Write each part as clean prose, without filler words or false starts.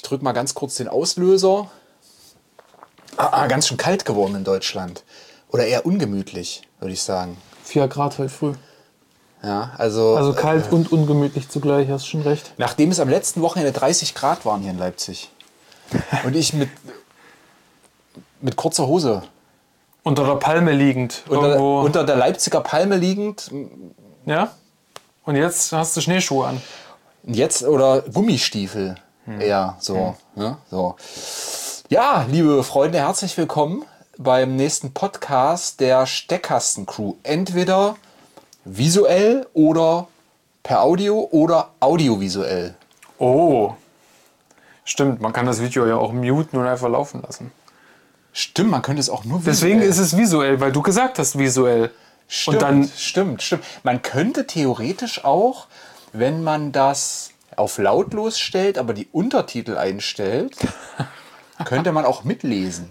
drücke mal ganz kurz den Auslöser. Ganz schön kalt geworden in Deutschland. Oder eher ungemütlich, würde ich sagen. 4 Grad heute früh. Ja, also kalt und ungemütlich zugleich, hast schon recht. Nachdem es am letzten Wochenende 30 Grad waren hier in Leipzig. Und ich mit kurzer Hose. Unter der Palme liegend. Unter der Leipziger Palme liegend. Ja? Und jetzt hast du Schneeschuhe an. Jetzt oder Gummistiefel eher so. Ne? So. Ja, liebe Freunde, herzlich willkommen beim nächsten Podcast der Steckkasten-Crew. Entweder visuell oder per Audio oder audiovisuell. Oh, stimmt. Man kann das Video ja auch muten und einfach laufen lassen. Stimmt, man könnte es auch nur visuell. Deswegen ist es visuell, weil du gesagt hast visuell. Stimmt, und dann stimmt. Man könnte theoretisch auch, wenn man das auf lautlos stellt, aber die Untertitel einstellt, könnte man auch mitlesen.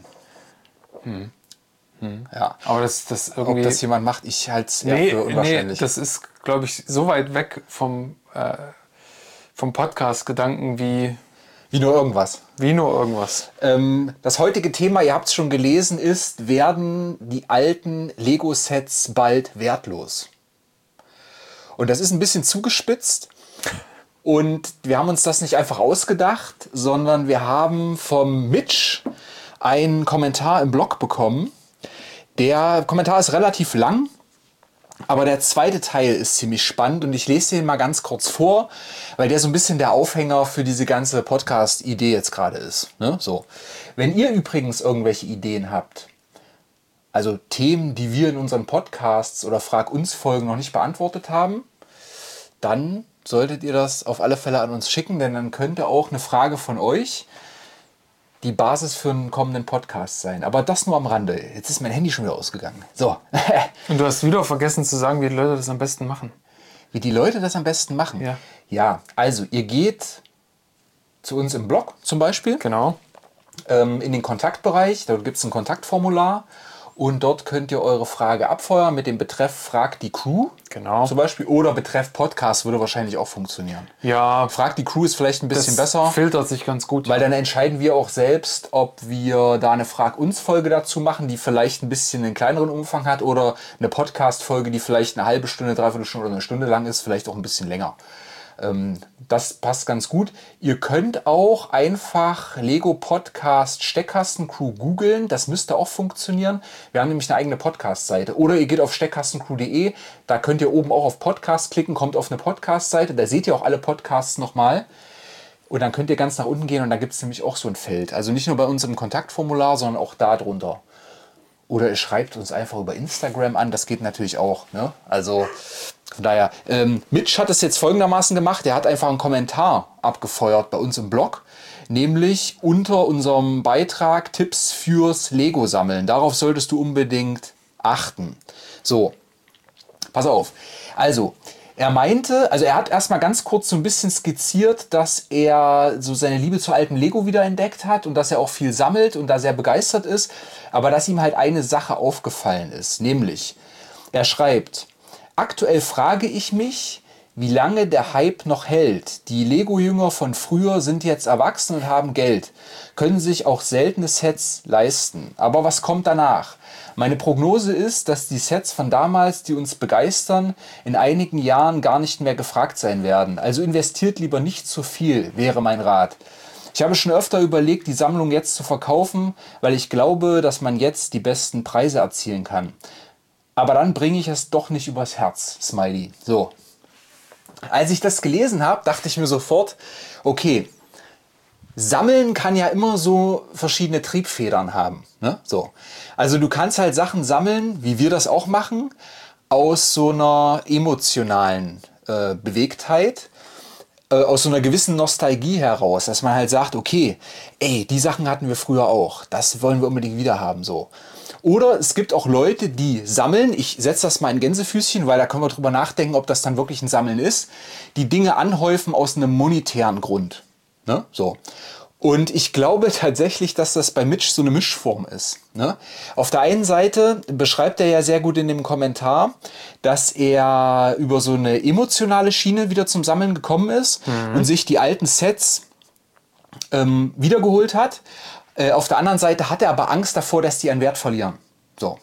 Ja. Aber das irgendwie... Ob das jemand macht, ich halte es eher für unwahrscheinlich. Nee, das ist, glaube ich, so weit weg vom Podcast-Gedanken wie nur irgendwas. Das heutige Thema, ihr habt es schon gelesen, ist, werden die alten Lego-Sets bald wertlos? Und das ist ein bisschen zugespitzt. Und wir haben uns das nicht einfach ausgedacht, sondern wir haben vom Mitch einen Kommentar im Blog bekommen. Der Kommentar ist relativ lang, aber der zweite Teil ist ziemlich spannend und ich lese den mal ganz kurz vor, weil der so ein bisschen der Aufhänger für diese ganze Podcast-Idee jetzt gerade ist. Ne? So. Wenn ihr übrigens irgendwelche Ideen habt, also Themen, die wir in unseren Podcasts oder Frag-uns-Folgen noch nicht beantwortet haben, dann solltet ihr das auf alle Fälle an uns schicken, denn dann könnte auch eine Frage von euch die Basis für einen kommenden Podcast sein. Aber das nur am Rande. Jetzt ist mein Handy schon wieder ausgegangen. So. Und du hast wieder vergessen zu sagen, wie die Leute das am besten machen. Wie die Leute das am besten machen? Ja. Ja, also ihr geht zu uns im Blog zum Beispiel. Genau. In den Kontaktbereich. Dort gibt es ein Kontaktformular. Und dort könnt ihr eure Frage abfeuern mit dem Betreff Frag die Crew. Genau. Zum Beispiel. Oder Betreff Podcast würde wahrscheinlich auch funktionieren. Ja. Frag die Crew ist vielleicht ein bisschen besser. Filtert sich ganz gut. Weil dann entscheiden wir auch selbst, ob wir da eine Frag-uns-Folge dazu machen, die vielleicht ein bisschen einen kleineren Umfang hat. Oder eine Podcast-Folge, die vielleicht eine halbe Stunde, dreiviertel Stunde oder eine Stunde lang ist. Vielleicht auch ein bisschen länger. Das passt ganz gut. Ihr könnt auch einfach Lego Podcast Steckkasten Crew googeln. Das müsste auch funktionieren. Wir haben nämlich eine eigene Podcast-Seite. Oder ihr geht auf steckkastencrew.de. Da könnt ihr oben auch auf Podcast klicken, kommt auf eine Podcast-Seite. Da seht ihr auch alle Podcasts nochmal. Und dann könnt ihr ganz nach unten gehen und da gibt es nämlich auch so ein Feld. Also nicht nur bei uns im Kontaktformular, sondern auch da drunter. Oder ihr schreibt uns einfach über Instagram an. Das geht natürlich auch. Ne? Also... Von daher, Mitch hat es jetzt folgendermaßen gemacht. Er hat einfach einen Kommentar abgefeuert bei uns im Blog. Nämlich unter unserem Beitrag Tipps fürs Lego-Sammeln. Darauf solltest du unbedingt achten. So, pass auf. Also, er hat erstmal ganz kurz so ein bisschen skizziert, dass er so seine Liebe zu alten Lego wiederentdeckt hat und dass er auch viel sammelt und da sehr begeistert ist. Aber dass ihm halt eine Sache aufgefallen ist. Nämlich, er schreibt... Aktuell frage ich mich, wie lange der Hype noch hält. Die Lego-Jünger von früher sind jetzt erwachsen und haben Geld, können sich auch seltene Sets leisten. Aber was kommt danach? Meine Prognose ist, dass die Sets von damals, die uns begeistern, in einigen Jahren gar nicht mehr gefragt sein werden. Also investiert lieber nicht zu viel, wäre mein Rat. Ich habe schon öfter überlegt, die Sammlung jetzt zu verkaufen, weil ich glaube, dass man jetzt die besten Preise erzielen kann. Aber dann bringe ich es doch nicht übers Herz, Smiley. So. Als ich das gelesen habe, dachte ich mir sofort, okay, Sammeln kann ja immer so verschiedene Triebfedern haben. Ne? So. Also du kannst halt Sachen sammeln, wie wir das auch machen, aus so einer emotionalen Bewegtheit, aus so einer gewissen Nostalgie heraus, dass man halt sagt, okay, ey, die Sachen hatten wir früher auch, das wollen wir unbedingt wieder haben. So. Oder es gibt auch Leute, die sammeln, ich setze das mal in Gänsefüßchen, weil da können wir drüber nachdenken, ob das dann wirklich ein Sammeln ist, die Dinge anhäufen aus einem monetären Grund. Ne? So. Und ich glaube tatsächlich, dass das bei Mitch so eine Mischform ist. Ne? Auf der einen Seite beschreibt er ja sehr gut in dem Kommentar, dass er über so eine emotionale Schiene wieder zum Sammeln gekommen ist und sich die alten Sets wiedergeholt hat. Auf der anderen Seite hat er aber Angst davor, dass die an Wert verlieren. So.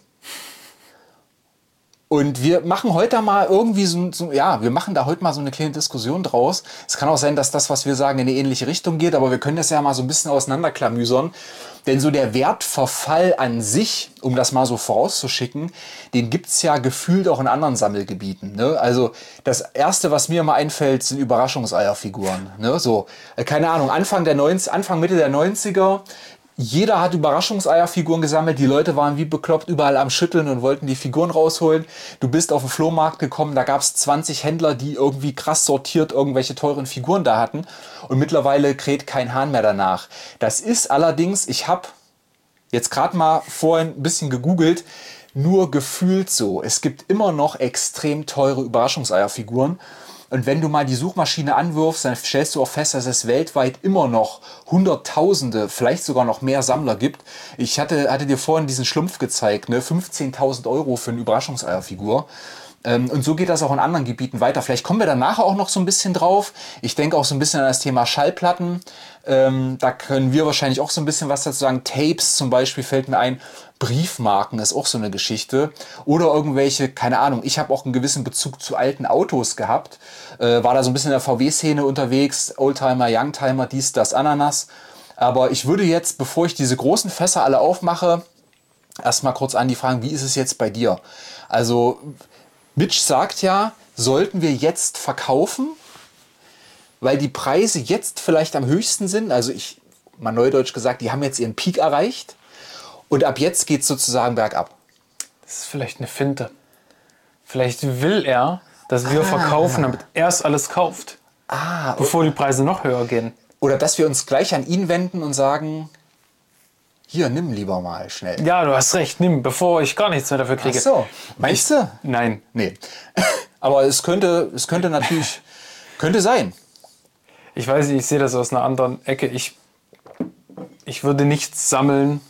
Und wir machen heute mal irgendwie wir machen da heute mal so eine kleine Diskussion draus. Es kann auch sein, dass das, was wir sagen, in eine ähnliche Richtung geht, aber wir können das ja mal so ein bisschen auseinanderklamüsern. Denn so der Wertverfall an sich, um das mal so vorauszuschicken, den gibt's ja gefühlt auch in anderen Sammelgebieten. Ne? Also das Erste, was mir mal einfällt, sind Überraschungseierfiguren. Ne? So, keine Ahnung, Anfang, Mitte der 90er, jeder hat Überraschungseierfiguren gesammelt. Die Leute waren wie bekloppt überall am Schütteln und wollten die Figuren rausholen. Du bist auf den Flohmarkt gekommen, da gab es 20 Händler, die irgendwie krass sortiert irgendwelche teuren Figuren da hatten. Und mittlerweile kräht kein Hahn mehr danach. Das ist allerdings, ich habe jetzt gerade mal vorhin ein bisschen gegoogelt, nur gefühlt so. Es gibt immer noch extrem teure Überraschungseierfiguren. Und wenn du mal die Suchmaschine anwirfst, dann stellst du auch fest, dass es weltweit immer noch Hunderttausende, vielleicht sogar noch mehr Sammler gibt. Ich hatte dir vorhin diesen Schlumpf gezeigt, ne? 15.000 Euro für eine Überraschungseierfigur. Und so geht das auch in anderen Gebieten weiter. Vielleicht kommen wir dann nachher auch noch so ein bisschen drauf. Ich denke auch so ein bisschen an das Thema Schallplatten. Da können wir wahrscheinlich auch so ein bisschen was dazu sagen. Tapes zum Beispiel fällt mir ein. Briefmarken ist auch so eine Geschichte. Oder irgendwelche, keine Ahnung, ich habe auch einen gewissen Bezug zu alten Autos gehabt. War da so ein bisschen in der VW-Szene unterwegs. Oldtimer, Youngtimer, dies, das, Ananas. Aber ich würde jetzt, bevor ich diese großen Fässer alle aufmache, erstmal kurz an die fragen, wie ist es jetzt bei dir? Also Mitch sagt ja, sollten wir jetzt verkaufen, weil die Preise jetzt vielleicht am höchsten sind. Also mal neudeutsch gesagt, die haben jetzt ihren Peak erreicht. Und ab jetzt geht es sozusagen bergab. Das ist vielleicht eine Finte. Vielleicht will er, dass wir verkaufen, damit er es alles kauft. Bevor die Preise noch höher gehen. Oder dass wir uns gleich an ihn wenden und sagen, hier, nimm lieber mal schnell. Ja, du hast recht, nimm, bevor ich gar nichts mehr dafür kriege. Ach so, meinst du? Nein. Nee. Aber es könnte natürlich, könnte sein. Ich weiß nicht, ich sehe das aus einer anderen Ecke. Ich würde nichts sammeln,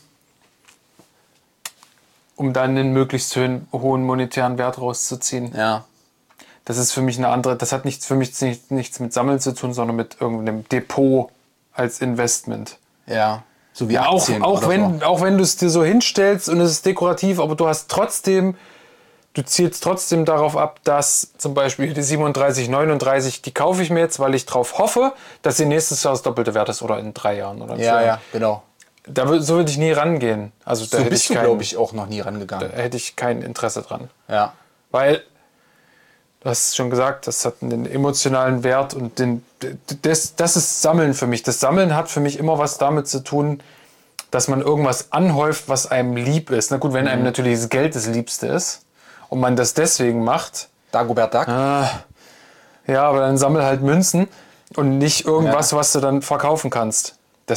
um dann einen möglichst hohen monetären Wert rauszuziehen. Ja. Das ist für mich eine andere, das hat nichts mit Sammeln zu tun, sondern mit irgendeinem Depot als Investment. Ja. So wie Ja, Aktien auch wenn du es dir so hinstellst und es ist dekorativ, aber du zielst trotzdem darauf ab, dass zum Beispiel die 3739, die kaufe ich mir jetzt, weil ich darauf hoffe, dass sie nächstes Jahr das doppelte Wert ist oder in 3 Jahren oder in 4 Jahren. Ja, genau. So würde ich nie rangehen. Also da So bist du, glaube ich, auch noch nie Da rangegangen. hätte ich kein Interesse dran. Ja. Weil, du hast es schon gesagt, das hat einen emotionalen Wert und das ist Sammeln für mich. Das Sammeln hat für mich immer was damit zu tun, dass man irgendwas anhäuft, was einem lieb ist. Na gut, wenn einem natürlich das Geld das Liebste ist und man das deswegen macht. Dagobert Duck. Ja, aber dann sammel halt Münzen und nicht irgendwas, was du dann verkaufen kannst.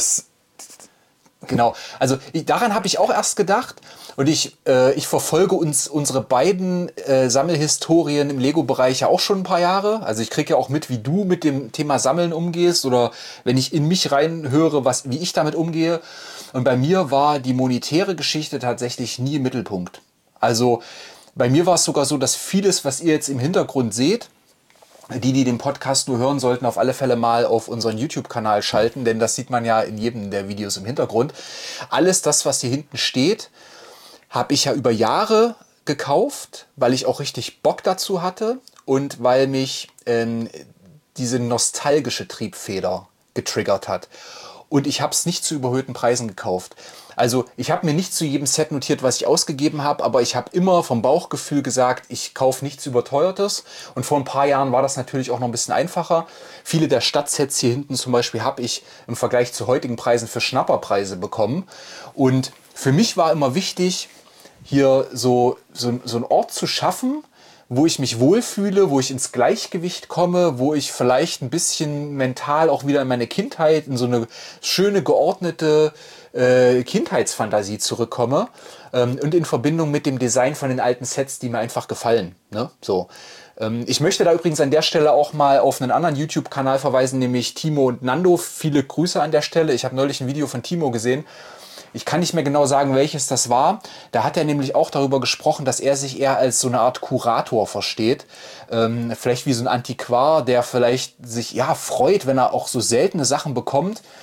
Genau, also daran habe ich auch erst gedacht und ich verfolge unsere beiden Sammelhistorien im Lego-Bereich ja auch schon ein paar Jahre. Also ich kriege ja auch mit, wie du mit dem Thema Sammeln umgehst oder wenn ich in mich reinhöre, wie ich damit umgehe. Und bei mir war die monetäre Geschichte tatsächlich nie im Mittelpunkt. Also bei mir war es sogar so, dass vieles, was ihr jetzt im Hintergrund seht, die den Podcast nur hören sollten, auf alle Fälle mal auf unseren YouTube-Kanal schalten, denn das sieht man ja in jedem der Videos im Hintergrund. Alles das, was hier hinten steht, habe ich ja über Jahre gekauft, weil ich auch richtig Bock dazu hatte und weil mich diese nostalgische Triebfeder getriggert hat. Und ich habe es nicht zu überhöhten Preisen gekauft. Also ich habe mir nicht zu jedem Set notiert, was ich ausgegeben habe, aber ich habe immer vom Bauchgefühl gesagt, ich kaufe nichts Überteuertes. Und vor ein paar Jahren war das natürlich auch noch ein bisschen einfacher. Viele der Stadtsets hier hinten zum Beispiel habe ich im Vergleich zu heutigen Preisen für Schnapperpreise bekommen. Und für mich war immer wichtig, hier so einen Ort zu schaffen, wo ich mich wohlfühle, wo ich ins Gleichgewicht komme, wo ich vielleicht ein bisschen mental auch wieder in meine Kindheit, in so eine schöne, geordnete Kindheitsfantasie zurückkomme und in Verbindung mit dem Design von den alten Sets, die mir einfach gefallen. Ne? So. Ich möchte da übrigens an der Stelle auch mal auf einen anderen YouTube-Kanal verweisen, nämlich Timo und Nando. Viele Grüße an der Stelle. Ich habe neulich ein Video von Timo gesehen. Ich kann nicht mehr genau sagen, welches das war. Da hat er nämlich auch darüber gesprochen, dass er sich eher als so eine Art Kurator versteht. Vielleicht wie so ein Antiquar, der vielleicht sich freut, wenn er auch so seltene Sachen bekommt,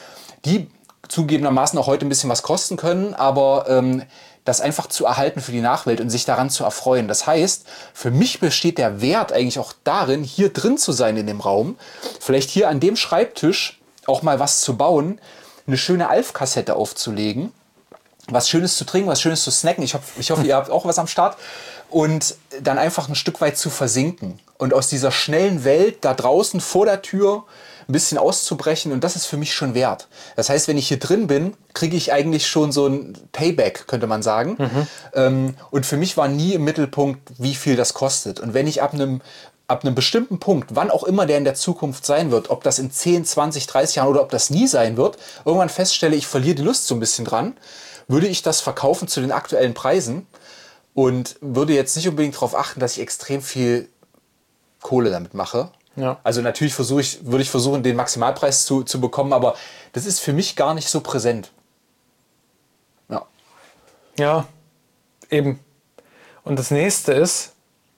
die zugegebenermaßen auch heute ein bisschen was kosten können, aber das einfach zu erhalten für die Nachwelt und sich daran zu erfreuen. Das heißt, für mich besteht der Wert eigentlich auch darin, hier drin zu sein in dem Raum, vielleicht hier an dem Schreibtisch auch mal was zu bauen, eine schöne Alf-Kassette aufzulegen, was Schönes zu trinken, was Schönes zu snacken. Ich hoffe, ihr habt auch was am Start. Und dann einfach ein Stück weit zu versinken und aus dieser schnellen Welt da draußen vor der Tür ein bisschen auszubrechen. Und das ist für mich schon wert. Das heißt, wenn ich hier drin bin, kriege ich eigentlich schon so ein Payback, könnte man sagen. Und für mich war nie im Mittelpunkt, wie viel das kostet. Und wenn ich ab einem bestimmten Punkt, wann auch immer der in der Zukunft sein wird, ob das in 10, 20, 30 Jahren oder ob das nie sein wird, irgendwann feststelle, ich verliere die Lust so ein bisschen dran, würde ich das verkaufen zu den aktuellen Preisen und würde jetzt nicht unbedingt darauf achten, dass ich extrem viel Kohle damit mache. Ja. Also natürlich würde ich versuchen, den Maximalpreis zu bekommen, aber das ist für mich gar nicht so präsent. Ja. Ja, eben. Und das nächste ist,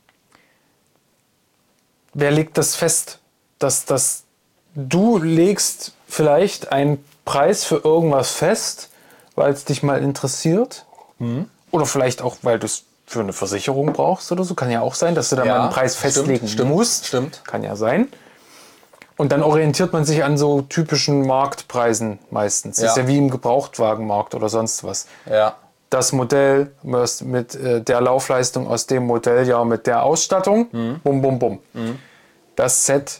wer legt das fest? Dass du legst vielleicht einen Preis für irgendwas fest, weil es dich mal interessiert. Oder vielleicht auch, weil du es für eine Versicherung brauchst oder so. Kann ja auch sein, dass du da mal einen Preis festlegen musst. Stimmt. Kann ja sein. Und dann orientiert man sich an so typischen Marktpreisen meistens. Das ist ja wie im Gebrauchtwagenmarkt oder sonst was. Ja. Das Modell mit der Laufleistung aus dem Modelljahr mit der Ausstattung. Bum, bum, bum. Das Set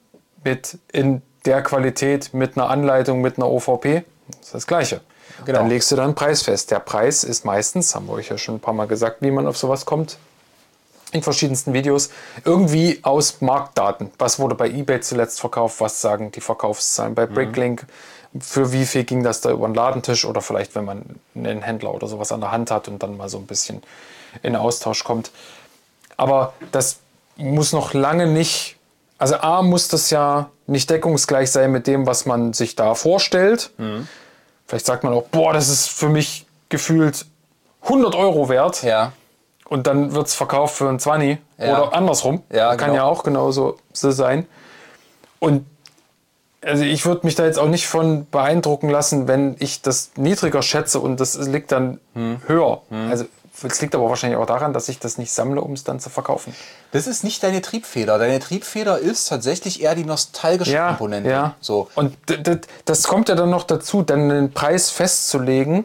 in der Qualität mit einer Anleitung, mit einer OVP. Das ist das Gleiche. Genau. Dann legst du dann einen Preis fest. Der Preis ist meistens, haben wir euch ja schon ein paar Mal gesagt, wie man auf sowas kommt, in verschiedensten Videos, irgendwie aus Marktdaten. Was wurde bei eBay zuletzt verkauft? Was sagen die Verkaufszahlen bei Bricklink? Für wie viel ging das da über den Ladentisch? Oder vielleicht, wenn man einen Händler oder sowas an der Hand hat und dann mal so ein bisschen in Austausch kommt. Aber das muss noch lange nicht, also A, muss das ja nicht deckungsgleich sein mit dem, was man sich da vorstellt. Vielleicht sagt man auch, boah, das ist für mich gefühlt 100 Euro wert. Ja. Und dann wird es verkauft für ein 20 oder andersrum. Ja, kann ja auch genauso so sein. Und also ich würde mich da jetzt auch nicht von beeindrucken lassen, wenn ich das niedriger schätze und das liegt dann höher. Also es liegt aber wahrscheinlich auch daran, dass ich das nicht sammle, um es dann zu verkaufen. Das ist nicht deine Triebfeder. Deine Triebfeder ist tatsächlich eher die nostalgische Komponente. Ja. So. Und das kommt ja dann noch dazu, dann den Preis festzulegen.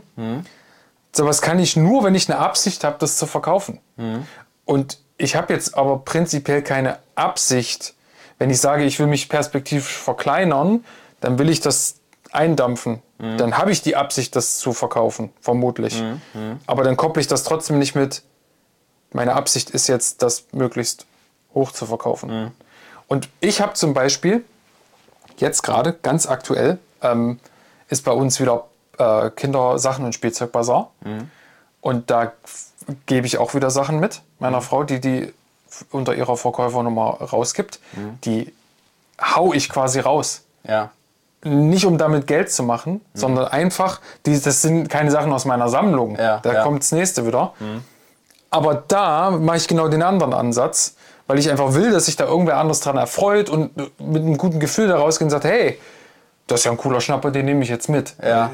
Sowas kann ich nur, wenn ich eine Absicht habe, das zu verkaufen. Und ich habe jetzt aber prinzipiell keine Absicht, wenn ich sage, ich will mich perspektivisch verkleinern, dann will ich das eindampfen. Dann habe ich die Absicht, das zu verkaufen, vermutlich. Aber dann kopple ich das trotzdem nicht mit, meine Absicht ist jetzt, das möglichst hoch zu verkaufen. Und ich habe zum Beispiel, jetzt gerade, ganz aktuell, ist bei uns wieder Kindersachen und Spielzeugbazar. Und da gebe ich auch wieder Sachen mit meiner Frau, die unter ihrer Verkäufernummer rausgibt. Die hau ich quasi raus. Ja. Nicht um damit Geld zu machen, sondern einfach, das sind keine Sachen aus meiner Sammlung. Da kommt das nächste wieder. Aber da mache ich genau den anderen Ansatz, weil ich einfach will, dass sich da irgendwer anderes dran erfreut und mit einem guten Gefühl da rausgeht und sagt, hey, das ist ja ein cooler Schnapper, den nehme ich jetzt mit. Ja.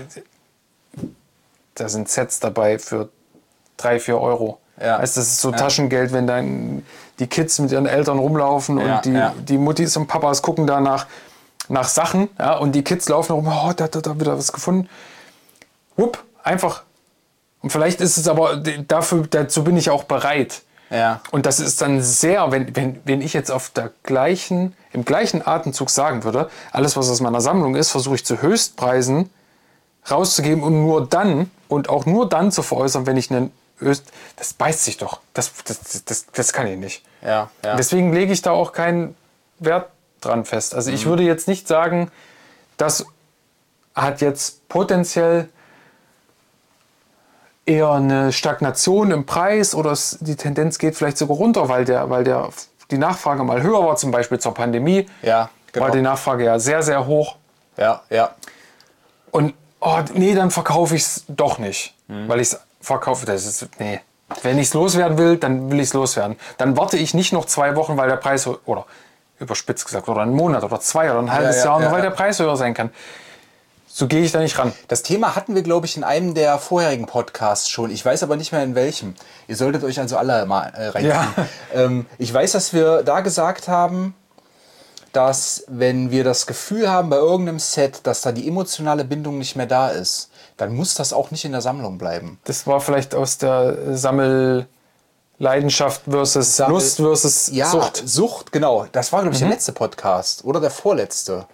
Da sind Sets dabei für 3, 4 Euro. Ja. Also das ist so Taschengeld, wenn dann die Kids mit ihren Eltern rumlaufen und die Muttis und Papas gucken da nach Sachen, und die Kids laufen rum, oh, da hat wieder was gefunden. Wupp, einfach. Und vielleicht ist es aber, dazu bin ich auch bereit. Ja. Und das ist dann sehr, wenn ich jetzt im gleichen Atemzug sagen würde, alles, was aus meiner Sammlung ist, versuche ich zu Höchstpreisen rauszugeben und auch nur dann zu veräußern, wenn ich das beißt sich doch. Das kann ich nicht. Ja. Deswegen lege ich da auch keinen Wert dran fest. Also ich würde jetzt nicht sagen, das hat jetzt potenziell eher eine Stagnation im Preis oder die Tendenz geht vielleicht sogar runter, weil die Nachfrage mal höher war, zum Beispiel zur Pandemie. Ja, genau. War die Nachfrage ja sehr, sehr hoch. Ja. Und dann verkaufe ich es doch nicht, weil ich es verkaufe. Wenn ich es loswerden will, dann will ich es loswerden. Dann warte ich nicht noch 2 Wochen, weil der Preis, oder überspitzt gesagt, oder einen Monat oder 2 oder ein halbes Jahr, nur weil der Preis höher sein kann. So gehe ich da nicht ran. Das Thema hatten wir, glaube ich, in einem der vorherigen Podcasts schon. Ich weiß aber nicht mehr in welchem. Ihr solltet euch also alle mal reinziehen. Ja. Ich weiß, dass wir da gesagt haben, dass wenn wir das Gefühl haben bei irgendeinem Set, dass da die emotionale Bindung nicht mehr da ist, dann muss das auch nicht in der Sammlung bleiben. Das war vielleicht aus der Sammelleidenschaft versus Lust versus Sucht. Sucht, genau. Das war, glaube ich, der letzte Podcast oder der vorletzte.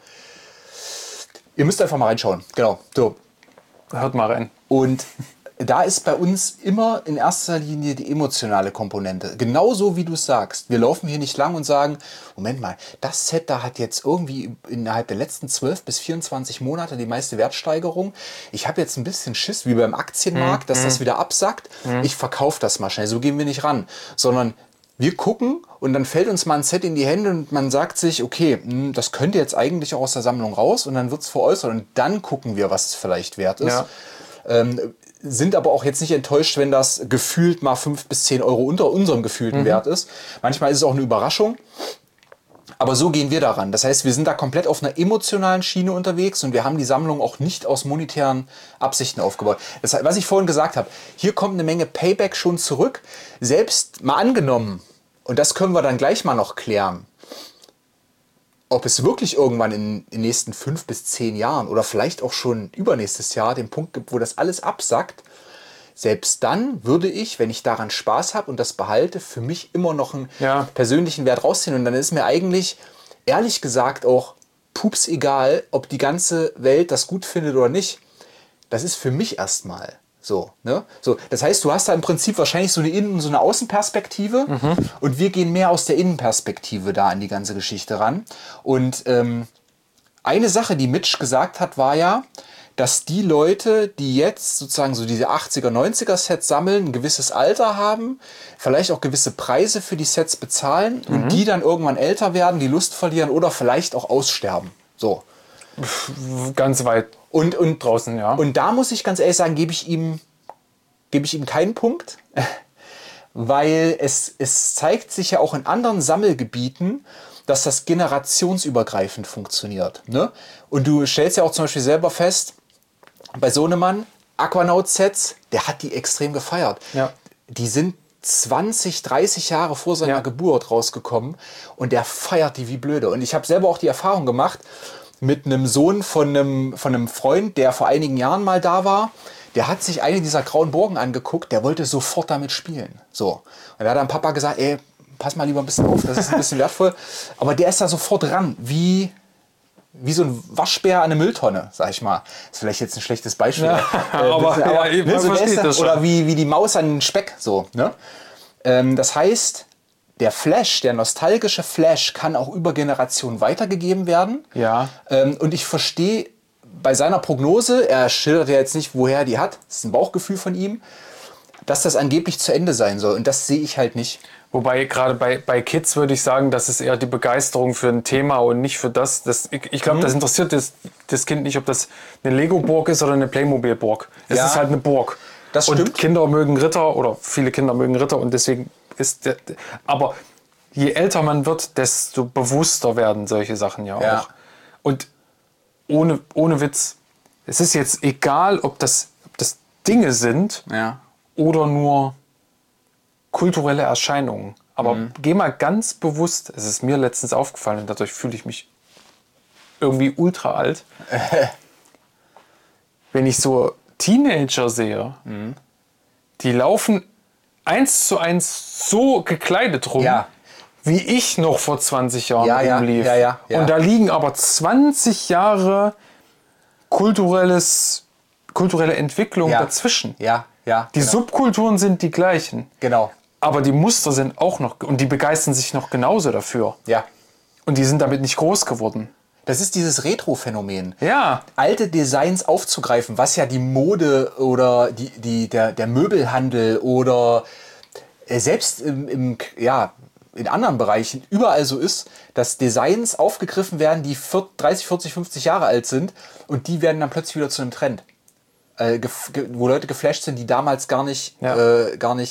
Ihr müsst einfach mal reinschauen. Genau. So. Hört mal rein. Und da ist bei uns immer in erster Linie die emotionale Komponente. Genauso wie du es sagst. Wir laufen hier nicht lang und sagen, Moment mal, das Set da hat jetzt irgendwie innerhalb der letzten 12 bis 24 Monate die meiste Wertsteigerung. Ich habe jetzt ein bisschen Schiss, wie beim Aktienmarkt, dass das wieder absackt. Ich verkaufe das mal schnell. So gehen wir nicht ran. Sondern wir gucken und dann fällt uns mal ein Set in die Hände und man sagt sich, okay, das könnte jetzt eigentlich auch aus der Sammlung raus und dann wird es veräußert und dann gucken wir, was es vielleicht wert ist. Ja. Sind aber auch jetzt nicht enttäuscht, wenn das gefühlt mal 5 bis 10 Euro unter unserem gefühlten Wert ist. Manchmal ist es auch eine Überraschung. Aber so gehen wir daran. Das heißt, wir sind da komplett auf einer emotionalen Schiene unterwegs und wir haben die Sammlung auch nicht aus monetären Absichten aufgebaut. Das heißt, was ich vorhin gesagt habe, hier kommt eine Menge Payback schon zurück. Selbst mal angenommen, und das können wir dann gleich mal noch klären, ob es wirklich irgendwann in den nächsten 5 bis 10 Jahren oder vielleicht auch schon übernächstes Jahr den Punkt gibt, wo das alles absackt, selbst dann würde ich, wenn ich daran Spaß habe und das behalte, für mich immer noch einen persönlichen Wert rausziehen. Und dann ist mir eigentlich, ehrlich gesagt, auch pups egal, ob die ganze Welt das gut findet oder nicht. Das ist für mich erstmal so. Ne? So, das heißt, du hast da im Prinzip wahrscheinlich so eine Innen- und so eine Außenperspektive. Und wir gehen mehr aus der Innenperspektive da an die ganze Geschichte ran. Und eine Sache, die Mitch gesagt hat, war ja, dass die Leute, die jetzt sozusagen so diese 80er, 90er Sets sammeln, ein gewisses Alter haben, vielleicht auch gewisse Preise für die Sets bezahlen und die dann irgendwann älter werden, die Lust verlieren oder vielleicht auch aussterben. So. Ganz weit und draußen, ja. Und da muss ich ganz ehrlich sagen, gebe ich ihm keinen Punkt, weil es zeigt sich ja auch in anderen Sammelgebieten, dass das generationsübergreifend funktioniert. Ne? Und du stellst ja auch zum Beispiel selber fest, bei Sohnemann, Aquanaut-Sets, der hat die extrem gefeiert. Ja. Die sind 20, 30 Jahre vor seiner Geburt rausgekommen und der feiert die wie blöde. Und ich habe selber auch die Erfahrung gemacht mit einem Sohn von einem Freund, der vor einigen Jahren mal da war. Der hat sich eine dieser grauen Burgen angeguckt, der wollte sofort damit spielen. So. Und da hat dann Papa gesagt, ey, pass mal lieber ein bisschen auf, das ist ein bisschen wertvoll. Aber der ist da sofort ran, wie so ein Waschbär an eine Mülltonne, sag ich mal. Ist vielleicht jetzt ein schlechtes Beispiel. Ja, aber ne, so das oder wie die Maus an den Speck. So, ne? Das heißt, der Flash, der nostalgische Flash kann auch über Generationen weitergegeben werden. Ja. Und ich verstehe bei seiner Prognose, er schildert ja jetzt nicht, woher die hat, das ist ein Bauchgefühl von ihm, dass das angeblich zu Ende sein soll. Und das sehe ich halt nicht. Wobei gerade bei Kids würde ich sagen, das ist eher die Begeisterung für ein Thema und nicht für das. Ich glaube, das interessiert das Kind nicht, ob das eine Lego-Burg ist oder eine Playmobil-Burg. Es ist halt eine Burg. Das stimmt. Und Kinder mögen Ritter oder viele Kinder mögen Ritter und deswegen ist aber je älter man wird, desto bewusster werden solche Sachen ja auch. Und ohne Witz, es ist jetzt egal, ob das Dinge sind oder nur kulturelle Erscheinungen. Aber geh mal ganz bewusst, es ist mir letztens aufgefallen und dadurch fühle ich mich irgendwie ultra alt. Wenn ich so Teenager sehe, die laufen 1:1 so gekleidet rum, wie ich noch vor 20 Jahren rumlief. Ja. Und da liegen aber 20 Jahre kulturelle Entwicklung dazwischen. Die Subkulturen sind die gleichen. Genau. Aber die Muster sind auch noch, und die begeistern sich noch genauso dafür. Ja. Und die sind damit nicht groß geworden. Das ist dieses Retro-Phänomen. Ja. Alte Designs aufzugreifen, was ja die Mode oder der Möbelhandel oder selbst in anderen Bereichen überall so ist, dass Designs aufgegriffen werden, die 30, 40, 50 Jahre alt sind und die werden dann plötzlich wieder zu einem Trend. Wo Leute geflasht sind, die damals gar nicht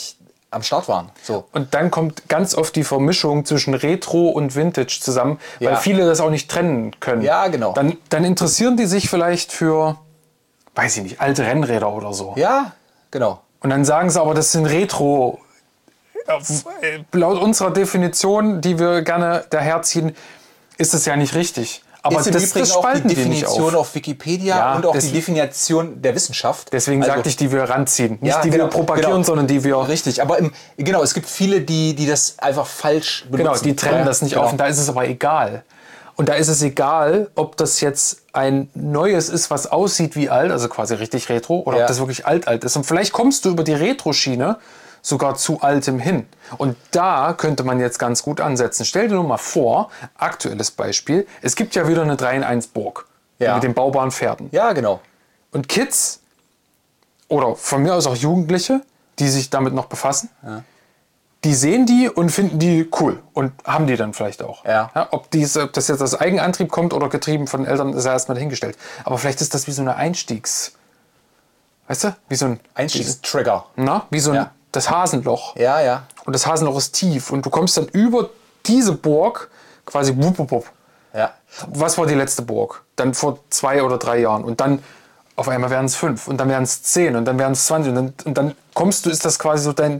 am Start waren. So. Und dann kommt ganz oft die Vermischung zwischen Retro und Vintage zusammen, weil viele das auch nicht trennen können. Ja, genau. Dann interessieren die sich vielleicht für, weiß ich nicht, alte Rennräder oder so. Ja, genau. Und dann sagen sie aber, das sind Retro. Laut unserer Definition, die wir gerne daherziehen, ist das ja nicht richtig. Aber ist im Übrigen auch die Definition auf Wikipedia und auch die Definition der Wissenschaft. Deswegen sagte ich, die wir ranziehen. Nicht die wir propagieren, sondern die wir... Richtig, aber es gibt viele, die das einfach falsch benutzen. Genau, die trennen das nicht auf und da ist es aber egal. Und da ist es egal, ob das jetzt ein neues ist, was aussieht wie alt, also quasi richtig Retro, oder ob das wirklich alt ist. Und vielleicht kommst du über die Retro-Schiene sogar zu altem hin. Und da könnte man jetzt ganz gut ansetzen. Stell dir nur mal vor, aktuelles Beispiel, es gibt ja wieder eine 3-in-1 Burg mit den baubaren Pferden. Ja, genau. Und Kids, oder von mir aus auch Jugendliche, die sich damit noch befassen, die sehen die und finden die cool und haben die dann vielleicht auch. Ja. Ob das jetzt aus Eigenantrieb kommt oder getrieben von Eltern, ist ja erstmal dahingestellt. Aber vielleicht ist das wie so eine Weißt du? Wie so ein Einstiegstrigger. Wie so ein das Hasenloch. Ja, ja. Und das Hasenloch ist tief. Und du kommst dann über diese Burg quasi wupp, wupp, wupp. Ja. Was war die letzte Burg? Dann vor 2 oder 3 Jahren. Und dann auf einmal werden es 5. Und dann werden es 10. Und dann werden es 20. Und dann kommst du, ist das quasi so dein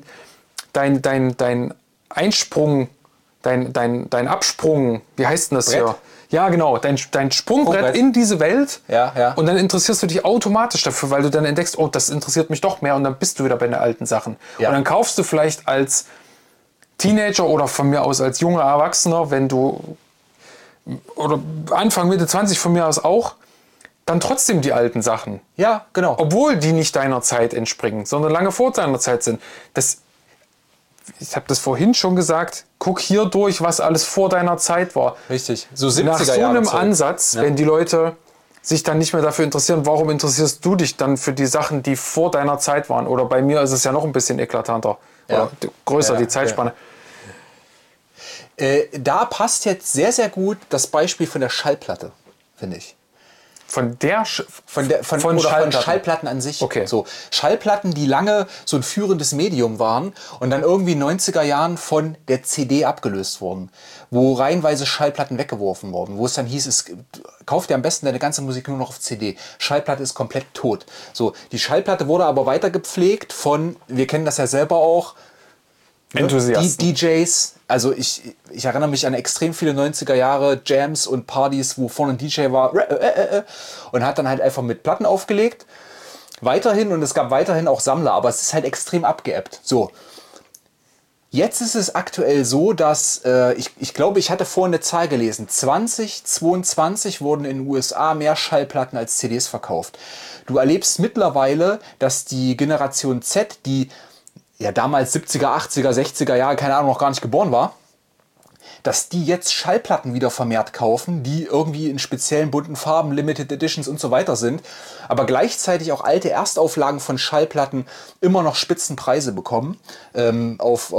Einsprung, dein Absprung. Wie heißt denn das hier? Ja, genau. Dein Sprungbrett in diese Welt. Ja, ja. Und dann interessierst du dich automatisch dafür, weil du dann entdeckst, oh, das interessiert mich doch mehr. Und dann bist du wieder bei den alten Sachen. Ja. Und dann kaufst du vielleicht als Teenager oder von mir aus als junger Erwachsener, wenn du, oder Anfang, Mitte 20 von mir aus auch, dann trotzdem die alten Sachen. Ja, genau. Obwohl die nicht deiner Zeit entspringen, sondern lange vor deiner Zeit sind. Ich habe das vorhin schon gesagt, guck hier durch, was alles vor deiner Zeit war. Richtig, so 70er Nach so einem Ansatz, wenn die Leute sich dann nicht mehr dafür interessieren, warum interessierst du dich dann für die Sachen, die vor deiner Zeit waren? Oder bei mir ist es ja noch ein bisschen eklatanter, oder größer die Zeitspanne. Da passt jetzt sehr, sehr gut das Beispiel von der Schallplatte, finde ich. Von Schallplatten an sich. Okay. So, Schallplatten, die lange so ein führendes Medium waren und dann irgendwie in den 90er Jahren von der CD abgelöst wurden, wo reihenweise Schallplatten weggeworfen wurden, wo es dann hieß, kauf dir am besten deine ganze Musik nur noch auf CD. Schallplatte ist komplett tot. So, die Schallplatte wurde aber weiter gepflegt von, wir kennen das ja selber auch, Enthusiasten. DJs. Also ich erinnere mich an extrem viele 90er Jahre Jams und Partys, wo vorne ein DJ war und hat dann halt einfach mit Platten aufgelegt. Weiterhin, und es gab weiterhin auch Sammler, aber es ist halt extrem abgeebbt. So. Jetzt ist es aktuell so, dass, ich glaube, ich hatte vorhin eine Zahl gelesen, 2022 wurden in den USA mehr Schallplatten als CDs verkauft. Du erlebst mittlerweile, dass die Generation Z, die ja damals 70er, 80er, 60er Jahre, keine Ahnung, noch gar nicht geboren war, dass die jetzt Schallplatten wieder vermehrt kaufen, die irgendwie in speziellen bunten Farben, Limited Editions und so weiter sind, aber gleichzeitig auch alte Erstauflagen von Schallplatten immer noch Spitzenpreise bekommen, auf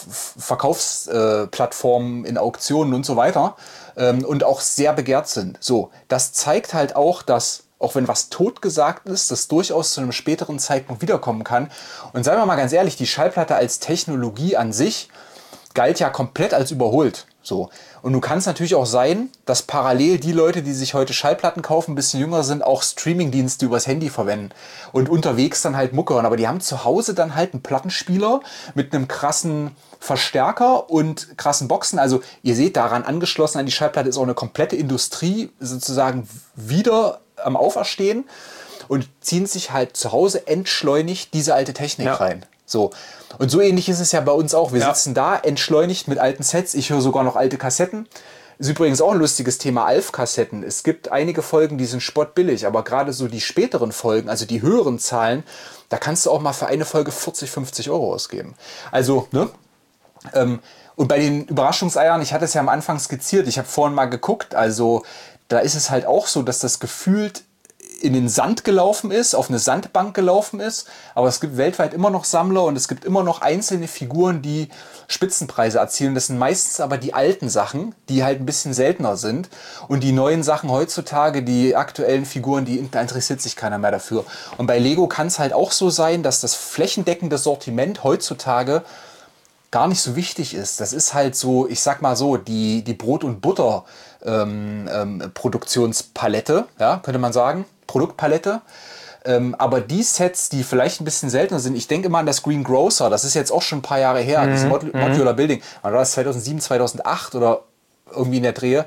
Verkaufsplattformen, in Auktionen und so weiter, und auch sehr begehrt sind. So, das zeigt halt auch, dass auch wenn was totgesagt ist, das durchaus zu einem späteren Zeitpunkt wiederkommen kann. Und seien wir mal ganz ehrlich, die Schallplatte als Technologie an sich galt ja komplett als überholt. So. Und nun kann es natürlich auch sein, dass parallel die Leute, die sich heute Schallplatten kaufen, ein bisschen jünger sind, auch Streamingdienste übers Handy verwenden und unterwegs dann halt Mucke hören. Aber die haben zu Hause dann halt einen Plattenspieler mit einem krassen Verstärker und krassen Boxen. Also ihr seht, daran angeschlossen an die Schallplatte ist auch eine komplette Industrie sozusagen wieder am Auferstehen und ziehen sich halt zu Hause entschleunigt diese alte Technik rein. So. Und so ähnlich ist es ja bei uns auch. Wir sitzen da entschleunigt mit alten Sets. Ich höre sogar noch alte Kassetten. Ist übrigens auch ein lustiges Thema, Alf-Kassetten. Es gibt einige Folgen, die sind spottbillig, aber gerade so die späteren Folgen, also die höheren Zahlen, da kannst du auch mal für eine Folge 40, 50 Euro ausgeben. Also, ne? Und bei den Überraschungseiern, ich hatte es ja am Anfang skizziert, ich habe vorhin mal geguckt, also da ist es halt auch so, dass das gefühlt in den Sand gelaufen ist, auf eine Sandbank gelaufen ist. Aber es gibt weltweit immer noch Sammler und es gibt immer noch einzelne Figuren, die Spitzenpreise erzielen. Das sind meistens aber die alten Sachen, die halt ein bisschen seltener sind. Und die neuen Sachen heutzutage, die aktuellen Figuren, da interessiert sich keiner mehr dafür. Und bei Lego kann es halt auch so sein, dass das flächendeckende Sortiment heutzutage gar nicht so wichtig ist. Das ist halt so, ich sag mal so, die Brot- und Butter Produktionspalette, ja, könnte man sagen, Produktpalette. Aber die Sets, die vielleicht ein bisschen seltener sind, ich denke mal an das Green Grocer, das ist jetzt auch schon ein paar Jahre her, das Modular Building, war das 2007, 2008 oder irgendwie in der Drehe.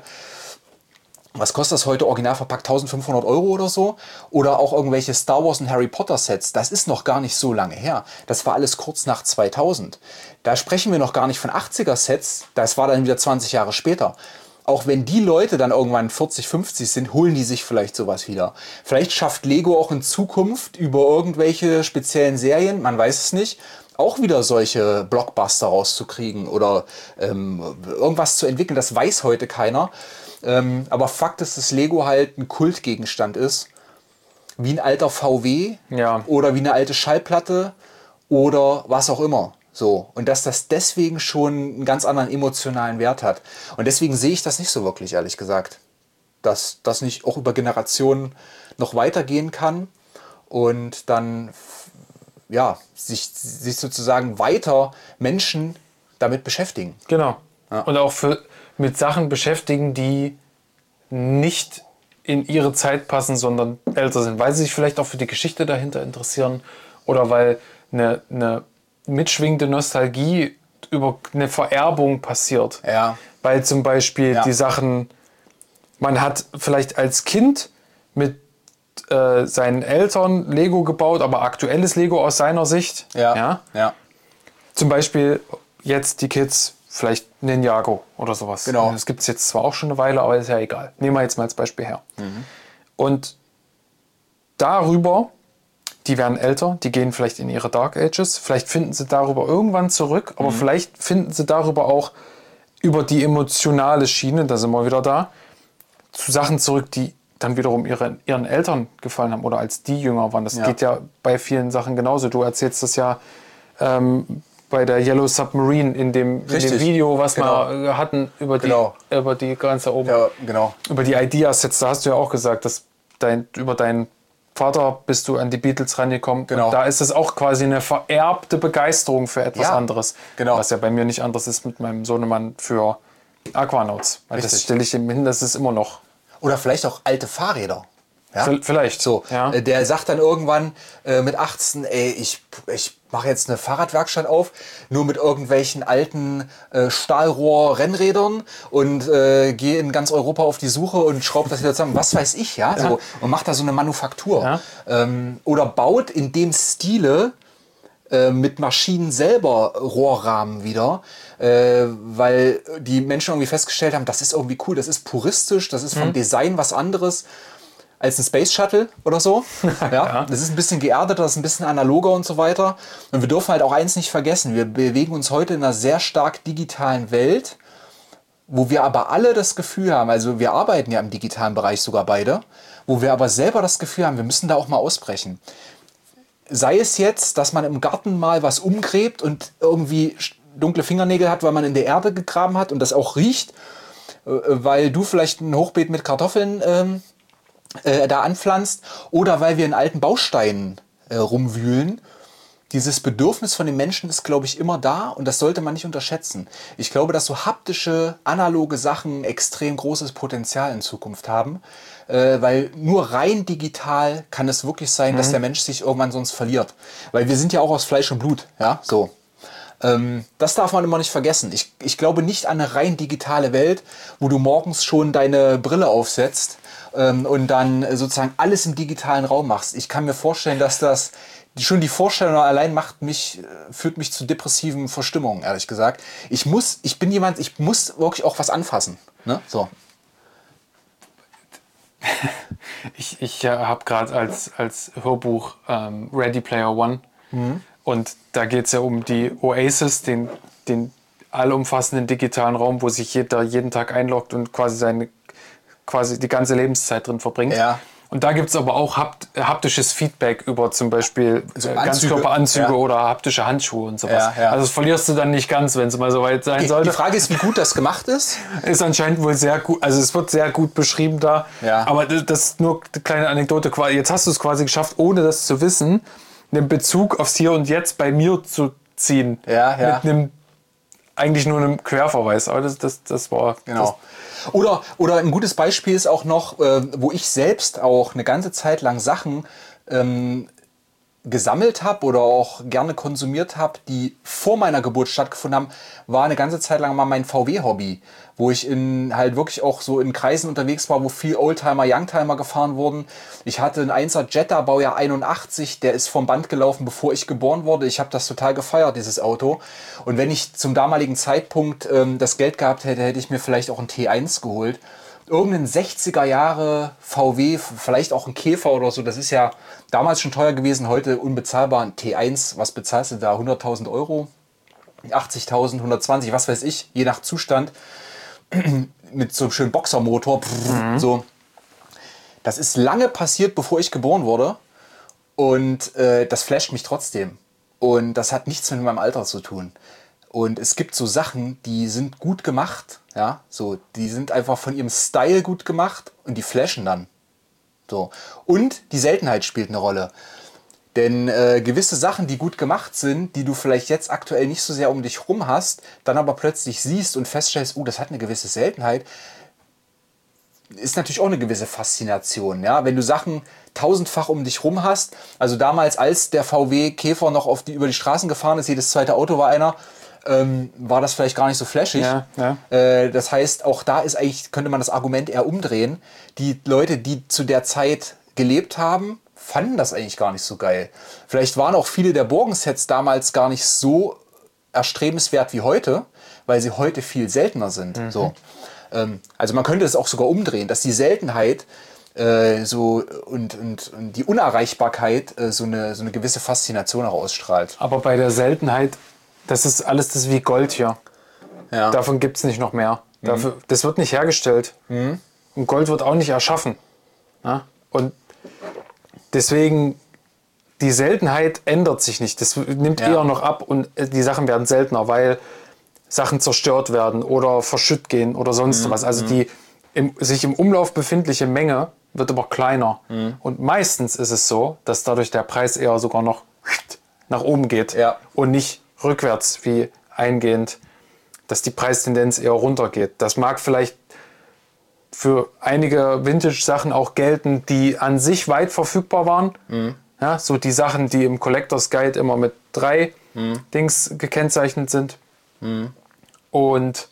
Was kostet das heute original verpackt? 1.500 € oder so? Oder auch irgendwelche Star Wars und Harry Potter Sets. Das ist noch gar nicht so lange her. Das war alles kurz nach 2000. Da sprechen wir noch gar nicht von 80er Sets. Das war dann wieder 20 Jahre später. Auch wenn die Leute dann irgendwann 40, 50 sind, holen die sich vielleicht sowas wieder. Vielleicht schafft Lego auch in Zukunft über irgendwelche speziellen Serien, man weiß es nicht, auch wieder solche Blockbuster rauszukriegen oder irgendwas zu entwickeln. Das weiß heute keiner. Aber Fakt ist, dass Lego halt ein Kultgegenstand ist. Wie ein alter VW oder wie eine alte Schallplatte oder was auch immer. So. Und dass das deswegen schon einen ganz anderen emotionalen Wert hat. Und deswegen sehe ich das nicht so wirklich, ehrlich gesagt. Dass das nicht auch über Generationen noch weitergehen kann und dann sich sozusagen weiter Menschen damit beschäftigen. Genau. Ja. Und auch mit Sachen beschäftigen, die nicht in ihre Zeit passen, sondern älter sind. Weil sie sich vielleicht auch für die Geschichte dahinter interessieren oder weil eine mitschwingende Nostalgie über eine Vererbung passiert. Ja. Weil zum Beispiel die Sachen, man hat vielleicht als Kind mit seinen Eltern Lego gebaut, aber aktuelles Lego aus seiner Sicht. Ja. Zum Beispiel jetzt die Kids vielleicht Ninjago oder sowas. Genau. Das gibt es jetzt zwar auch schon eine Weile, aber ist ja egal. Nehmen wir jetzt mal als Beispiel her. Und darüber, die werden älter, die gehen vielleicht in ihre Dark Ages, vielleicht finden sie darüber irgendwann zurück, aber vielleicht finden sie darüber auch über die emotionale Schiene, da sind wir wieder da, zu Sachen zurück, die dann wiederum ihren Eltern gefallen haben oder als die jünger waren. Das geht ja bei vielen Sachen genauso. Du erzählst das ja bei der Yellow Submarine in dem Video, was wir hatten über die ganze oben. Ja, genau. Über die Ideasets, da hast du ja auch gesagt, dass über deinen Vater bist du an die Beatles rangekommen. Genau. Und da ist es auch quasi eine vererbte Begeisterung für etwas anderes. Genau. Was ja bei mir nicht anders ist mit meinem Sohnemann für Aquanauts. Weil das stelle ich ihm hin, das ist immer noch. Oder vielleicht auch alte Fahrräder. Ja? Vielleicht. So, ja. Der sagt dann irgendwann mit 18, ich mache jetzt eine Fahrradwerkstatt auf, nur mit irgendwelchen alten Stahlrohr-Rennrädern und gehe in ganz Europa auf die Suche und schraube das wieder zusammen. Was weiß ich, ja? So, und macht da so eine Manufaktur. Ja. Oder baut in dem Stile mit Maschinen selber Rohrrahmen wieder, weil die Menschen irgendwie festgestellt haben, das ist irgendwie cool, das ist puristisch, das ist vom Design was anderes als ein Space Shuttle oder so. Ja. Das ist ein bisschen geerdeter, das ist ein bisschen analoger und so weiter. Und wir dürfen halt auch eins nicht vergessen, wir bewegen uns heute in einer sehr stark digitalen Welt, wo wir aber alle das Gefühl haben, also wir arbeiten ja im digitalen Bereich sogar beide, wo wir aber selber das Gefühl haben, wir müssen da auch mal ausbrechen. Sei es jetzt, dass man im Garten mal was umgräbt und irgendwie dunkle Fingernägel hat, weil man in der Erde gegraben hat und das auch riecht, weil du vielleicht ein Hochbeet mit Kartoffeln da anpflanzt oder weil wir in alten Bausteinen rumwühlen. Dieses Bedürfnis von den Menschen ist, glaube ich, immer da und das sollte man nicht unterschätzen. Ich glaube, dass so haptische, analoge Sachen extrem großes Potenzial in Zukunft haben, weil nur rein digital kann es wirklich sein, dass der Mensch sich irgendwann sonst verliert. Weil wir sind ja auch aus Fleisch und Blut, ja, so. Das darf man immer nicht vergessen. Ich glaube nicht an eine rein digitale Welt, wo du morgens schon deine Brille aufsetzt und dann sozusagen alles im digitalen Raum machst. Ich kann mir vorstellen, dass das schon die Vorstellung allein führt mich zu depressiven Verstimmungen, ehrlich gesagt. Ich muss wirklich auch was anfassen. Ne? So. Ich habe gerade als Hörbuch Ready Player One und da geht es ja um die Oasis, den allumfassenden digitalen Raum, wo sich jeder jeden Tag einloggt und quasi die ganze Lebenszeit drin verbringt. Ja. Und da gibt es aber auch haptisches Feedback über zum Beispiel Ganzkörperanzüge oder haptische Handschuhe und sowas. Ja. Also das verlierst du dann nicht ganz, wenn es mal so weit sein sollte. Die Frage ist, wie gut das gemacht ist. Ist anscheinend wohl sehr gut, also es wird sehr gut beschrieben da. Ja. Aber das ist nur eine kleine Anekdote. Jetzt hast du es quasi geschafft, ohne das zu wissen, einen Bezug aufs Hier und Jetzt bei mir zu ziehen. Ja. Mit eigentlich nur einem Querverweis. Aber das war... Genau. Oder ein gutes Beispiel ist auch noch, wo ich selbst auch eine ganze Zeit lang Sachen gesammelt habe oder auch gerne konsumiert habe, die vor meiner Geburt stattgefunden haben, war eine ganze Zeit lang mal mein VW-Hobby, wo ich halt wirklich auch so in Kreisen unterwegs war, wo viel Oldtimer, Youngtimer gefahren wurden. Ich hatte einen 1er Jetta, Baujahr 81, der ist vom Band gelaufen, bevor ich geboren wurde. Ich habe das total gefeiert, dieses Auto. Und wenn ich zum damaligen Zeitpunkt das Geld gehabt hätte, hätte ich mir vielleicht auch einen T1 geholt. Irgendein 60er Jahre VW, vielleicht auch ein Käfer oder so, das ist ja damals schon teuer gewesen, heute unbezahlbar. Ein T1, was bezahlst du da? 100.000 Euro? 80.000, 120, was weiß ich, je nach Zustand. Mit so einem schönen Boxermotor. So. Das ist lange passiert, bevor ich geboren wurde. Und das flasht mich trotzdem. Und das hat nichts mit meinem Alter zu tun. Und es gibt so Sachen, die sind gut gemacht. Ja, so, die sind einfach von ihrem Style gut gemacht und die flashen dann. So. Und die Seltenheit spielt eine Rolle. Denn gewisse Sachen, die gut gemacht sind, die du vielleicht jetzt aktuell nicht so sehr um dich rum hast, dann aber plötzlich siehst und feststellst, das hat eine gewisse Seltenheit, ist natürlich auch eine gewisse Faszination. Ja? Wenn du Sachen tausendfach um dich rum hast, also damals, als der VW Käfer noch über die Straßen gefahren ist, jedes zweite Auto war einer, war das vielleicht gar nicht so flashig. Ja. Das heißt, auch da ist eigentlich, könnte man das Argument eher umdrehen. Die Leute, die zu der Zeit gelebt haben, fanden das eigentlich gar nicht so geil. Vielleicht waren auch viele der Burgensets damals gar nicht so erstrebenswert wie heute, weil sie heute viel seltener sind. So. Also man könnte es auch sogar umdrehen, dass die Seltenheit und die Unerreichbarkeit so eine gewisse Faszination auch ausstrahlt. Aber bei der Seltenheit, das ist wie Gold hier. Ja. Davon gibt es nicht noch mehr. Das wird nicht hergestellt. Und Gold wird auch nicht erschaffen. Ja? Und deswegen, die Seltenheit ändert sich nicht. Das nimmt eher noch ab und die Sachen werden seltener, weil Sachen zerstört werden oder verschütt gehen oder sonst was. Also die sich im Umlauf befindliche Menge wird aber kleiner. Und meistens ist es so, dass dadurch der Preis eher sogar noch nach oben geht und nicht rückwärts wie eingehend, dass die Preistendenz eher runtergeht. Das mag vielleicht für einige Vintage-Sachen auch gelten, die an sich weit verfügbar waren. Ja, so die Sachen, die im Collectors Guide immer mit 3 Dings gekennzeichnet sind. Und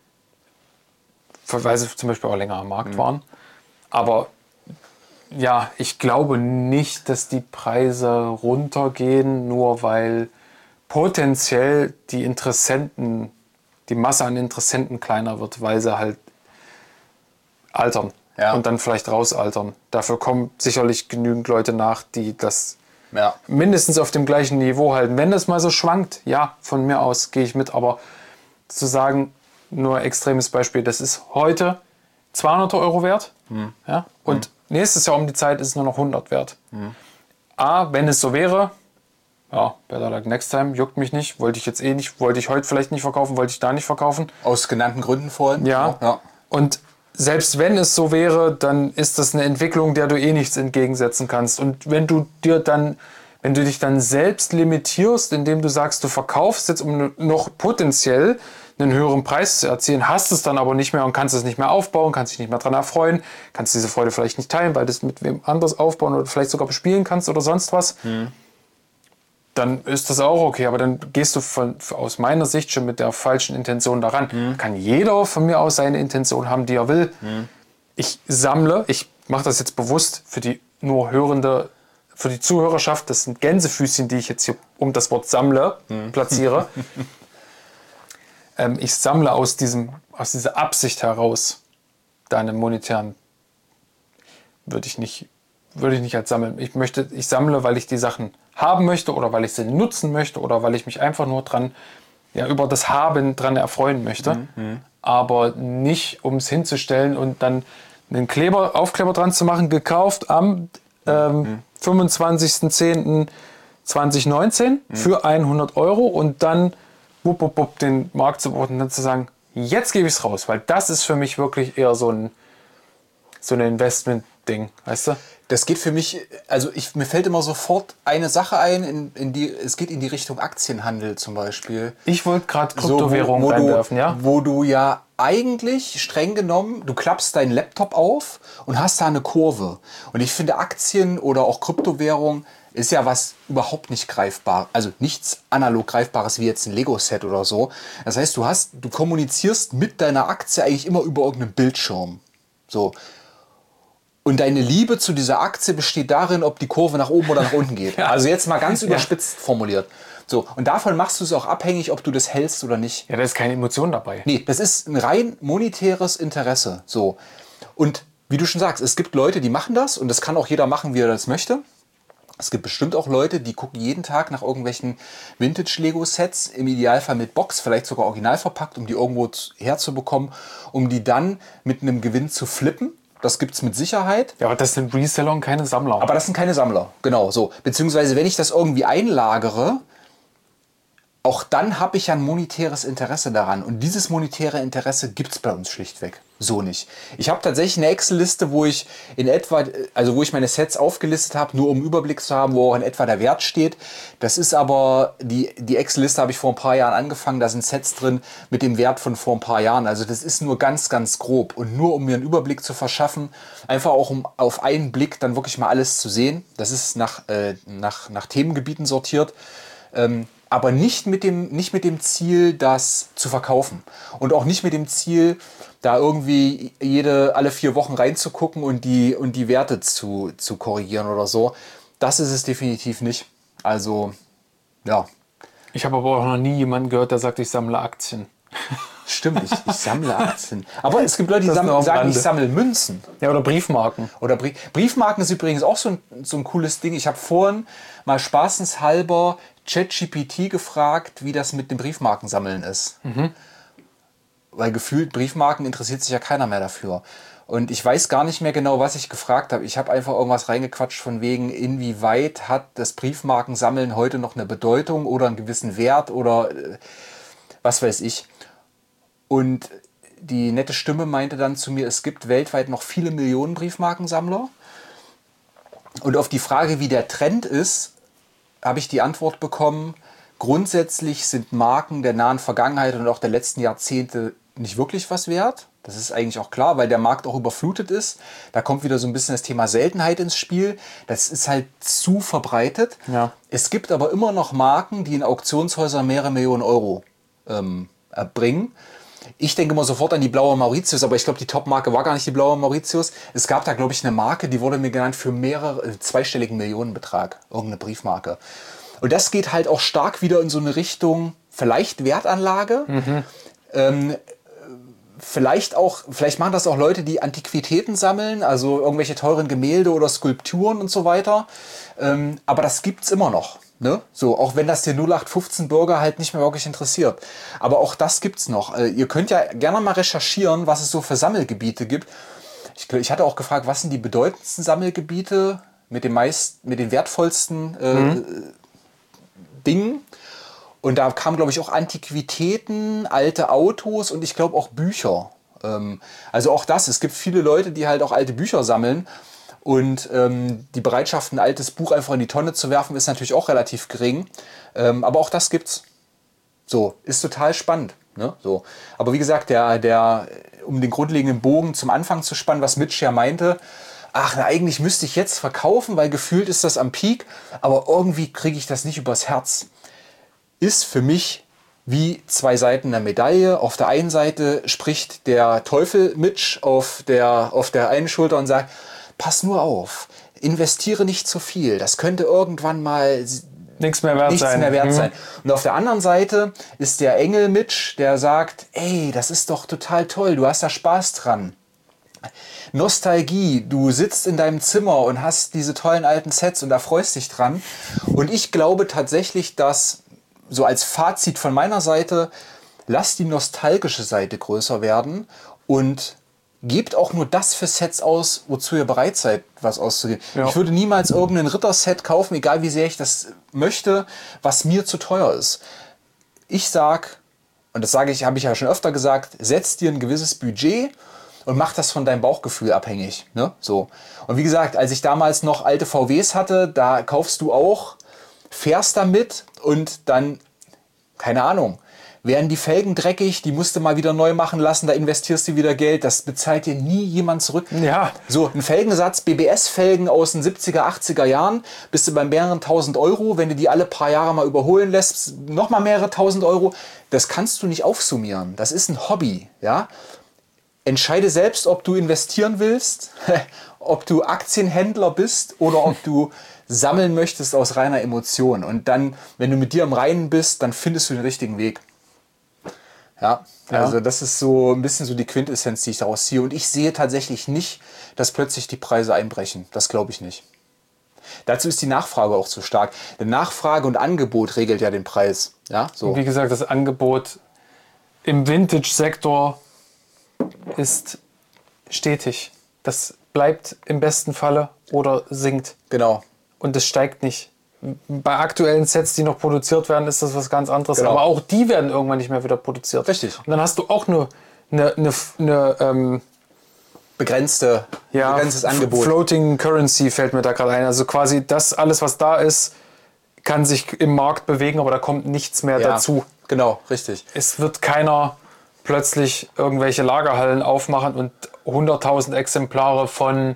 weil sie zum Beispiel auch länger am Markt waren. Aber ja, ich glaube nicht, dass die Preise runtergehen, nur weil potenziell die Masse an Interessenten kleiner wird, weil sie halt altern und dann vielleicht rausaltern. Dafür kommen sicherlich genügend Leute nach, die das mindestens auf dem gleichen Niveau halten. Wenn das mal so schwankt, ja, von mir aus gehe ich mit, aber zu sagen, nur ein extremes Beispiel, das ist heute 200 Euro wert und nächstes Jahr um die Zeit ist es nur noch 100 wert. Wenn es so wäre, better luck next time, juckt mich nicht, wollte ich jetzt nicht, wollte ich heute vielleicht nicht verkaufen, wollte ich da nicht verkaufen. Aus genannten Gründen vorhin. Ja. Und selbst wenn es so wäre, dann ist das eine Entwicklung, der du nichts entgegensetzen kannst. Und wenn du dich dann selbst limitierst, indem du sagst, du verkaufst jetzt, um noch potenziell einen höheren Preis zu erzielen, hast es dann aber nicht mehr und kannst es nicht mehr aufbauen, kannst dich nicht mehr daran erfreuen, kannst diese Freude vielleicht nicht teilen, weil du es mit wem anders aufbauen oder vielleicht sogar bespielen kannst oder sonst was, dann ist das auch okay. Aber dann gehst du aus meiner Sicht schon mit der falschen Intention daran. Kann jeder von mir aus seine Intention haben, die er will. Ich sammle, ich mache das jetzt bewusst für die für die Zuhörerschaft, das sind Gänsefüßchen, die ich jetzt hier um das Wort sammle platziere. Ich sammle aus dieser Absicht heraus deine monetären, würde ich nicht als sammeln. Ich sammle, weil ich die Sachen haben möchte oder weil ich sie nutzen möchte oder weil ich mich einfach nur über das Haben dran erfreuen möchte. Aber nicht, um es hinzustellen und dann einen Aufkleber dran zu machen, gekauft am 25.10.2019 für 100 Euro und dann den Markt zu beobachten und dann zu sagen, jetzt gebe ich es raus, weil das ist für mich wirklich eher so ein Investment-Ding, weißt du? Das geht für mich, also mir fällt immer sofort eine Sache ein, es geht in die Richtung Aktienhandel zum Beispiel. Ich wollte gerade Kryptowährungen reinwerfen, ja? Wo du ja eigentlich streng genommen, du klappst deinen Laptop auf und hast da eine Kurve. Und ich finde Aktien oder auch Kryptowährung ist ja was überhaupt nicht greifbar, also nichts analog greifbares wie jetzt ein Lego-Set oder so. Das heißt, du kommunizierst mit deiner Aktie eigentlich immer über irgendeinen Bildschirm. So. Und deine Liebe zu dieser Aktie besteht darin, ob die Kurve nach oben oder nach unten geht. Ja. Also jetzt mal ganz überspitzt formuliert. So, und davon machst du es auch abhängig, ob du das hältst oder nicht. Ja, da ist keine Emotion dabei. Nee, das ist ein rein monetäres Interesse. So. Und wie du schon sagst, es gibt Leute, die machen das und das kann auch jeder machen, wie er das möchte. Es gibt bestimmt auch Leute, die gucken jeden Tag nach irgendwelchen Vintage-Lego-Sets, im Idealfall mit Box, vielleicht sogar original verpackt, um die irgendwo herzubekommen, um die dann mit einem Gewinn zu flippen. Das gibt es mit Sicherheit. Ja, aber das sind Reseller und keine Sammler. Aber das sind keine Sammler, genau so. Beziehungsweise, wenn ich das irgendwie einlagere, auch dann habe ich ja ein monetäres Interesse daran. Und dieses monetäre Interesse gibt es bei uns schlichtweg so nicht. Ich habe tatsächlich eine Excel-Liste, wo ich wo ich meine Sets aufgelistet habe, nur um einen Überblick zu haben, wo auch in etwa der Wert steht. Das ist aber, die Excel-Liste habe ich vor ein paar Jahren angefangen, da sind Sets drin mit dem Wert von vor ein paar Jahren. Also das ist nur ganz, ganz grob. Und nur um mir einen Überblick zu verschaffen, einfach auch um auf einen Blick dann wirklich mal alles zu sehen. Das ist nach Themengebieten sortiert. Aber nicht mit dem Ziel, das zu verkaufen. Und auch nicht mit dem Ziel, da irgendwie alle 4 Wochen reinzugucken und die Werte zu korrigieren oder so. Das ist es definitiv nicht. Also, ja. Ich habe aber auch noch nie jemanden gehört, der sagt, ich sammle Aktien. Stimmt, ich sammle Aktien. Aber es gibt Leute, die sagen, ich sammle Münzen. Ja, oder Briefmarken. Oder Briefmarken ist übrigens auch so ein cooles Ding. Ich habe vorhin mal spaßenshalber ChatGPT gefragt, wie das mit dem Briefmarkensammeln ist. Weil gefühlt Briefmarken interessiert sich ja keiner mehr dafür. Und ich weiß gar nicht mehr genau, was ich gefragt habe. Ich habe einfach irgendwas reingequatscht von wegen, inwieweit hat das Briefmarkensammeln heute noch eine Bedeutung oder einen gewissen Wert oder was weiß ich. Und die nette Stimme meinte dann zu mir, es gibt weltweit noch viele Millionen Briefmarkensammler. Und auf die Frage, wie der Trend ist, habe ich die Antwort bekommen, grundsätzlich sind Marken der nahen Vergangenheit und auch der letzten Jahrzehnte nicht wirklich was wert. Das ist eigentlich auch klar, weil der Markt auch überflutet ist. Da kommt wieder so ein bisschen das Thema Seltenheit ins Spiel. Das ist halt zu verbreitet. Ja. Es gibt aber immer noch Marken, die in Auktionshäusern mehrere Millionen Euro erbringen. Ich denke immer sofort an die blaue Mauritius, aber ich glaube, die Top-Marke war gar nicht die blaue Mauritius. Es gab da, glaube ich, eine Marke, die wurde mir genannt für zweistelligen Millionenbetrag. Irgendeine Briefmarke. Und das geht halt auch stark wieder in so eine Richtung, vielleicht Wertanlage. Vielleicht machen das auch Leute, die Antiquitäten sammeln, also irgendwelche teuren Gemälde oder Skulpturen und so weiter. Aber das gibt's immer noch. Ne? So, auch wenn das den 0815-Bürger halt nicht mehr wirklich interessiert. Aber auch das gibt's noch. Ihr könnt ja gerne mal recherchieren, was es so für Sammelgebiete gibt. Ich hatte auch gefragt, was sind die bedeutendsten Sammelgebiete mit den wertvollsten Dingen. Und da kamen, glaube ich, auch Antiquitäten, alte Autos und ich glaube auch Bücher. Also auch das. Es gibt viele Leute, die halt auch alte Bücher sammeln. Und die Bereitschaft, ein altes Buch einfach in die Tonne zu werfen, ist natürlich auch relativ gering. Aber auch das gibt's. So, ist total spannend. Ne? So. Aber wie gesagt, um den grundlegenden Bogen zum Anfang zu spannen, was Mitch ja meinte, eigentlich müsste ich jetzt verkaufen, weil gefühlt ist das am Peak, aber irgendwie kriege ich das nicht übers Herz. Ist für mich wie zwei Seiten der Medaille. Auf der einen Seite spricht der Teufel Mitch auf der einen Schulter und sagt, pass nur auf, investiere nicht zu viel. Das könnte irgendwann mal nichts mehr wert sein. Und auf der anderen Seite ist der Engel Mitch, der sagt, ey, das ist doch total toll, du hast da Spaß dran. Nostalgie, du sitzt in deinem Zimmer und hast diese tollen alten Sets und da freust dich dran. Und ich glaube tatsächlich, dass, so als Fazit von meiner Seite, lass die nostalgische Seite größer werden und gebt auch nur das für Sets aus, wozu ihr bereit seid, was auszugeben. Ja. Ich würde niemals irgendein Ritterset kaufen, egal wie sehr ich das möchte, was mir zu teuer ist. Ich sag, und das habe ich ja schon öfter gesagt, setz dir ein gewisses Budget und mach das von deinem Bauchgefühl abhängig. Ne? So. Und wie gesagt, als ich damals noch alte VWs hatte, da kaufst du auch, fährst damit und dann, keine Ahnung, werden die Felgen dreckig, die musst du mal wieder neu machen lassen, da investierst du wieder Geld, das bezahlt dir nie jemand zurück. Ja. So, ein Felgensatz, BBS-Felgen aus den 70er, 80er Jahren, bist du bei mehreren tausend Euro, wenn du die alle paar Jahre mal überholen lässt, nochmal mehrere tausend Euro, das kannst du nicht aufsummieren. Das ist ein Hobby, ja. Entscheide selbst, ob du investieren willst, ob du Aktienhändler bist oder ob du sammeln möchtest aus reiner Emotion. Und dann, wenn du mit dir im Reinen bist, dann findest du den richtigen Weg. Ja, also das ist so ein bisschen so die Quintessenz, die ich daraus ziehe. Und ich sehe tatsächlich nicht, dass plötzlich die Preise einbrechen. Das glaube ich nicht. Dazu ist die Nachfrage auch zu stark. Denn Nachfrage und Angebot regelt ja den Preis. Ja, so. Und wie gesagt, das Angebot im Vintage-Sektor ist stetig. Das bleibt im besten Falle oder sinkt. Genau. Und es steigt nicht. Bei aktuellen Sets, die noch produziert werden, ist das was ganz anderes. Genau. Aber auch die werden irgendwann nicht mehr wieder produziert. Richtig. Und dann hast du auch nur Begrenztes Angebot. Floating Currency fällt mir da gerade ein. Also quasi das alles, was da ist, kann sich im Markt bewegen, aber da kommt nichts mehr dazu. Genau, richtig. Es wird keiner plötzlich irgendwelche Lagerhallen aufmachen und 100.000 Exemplare vom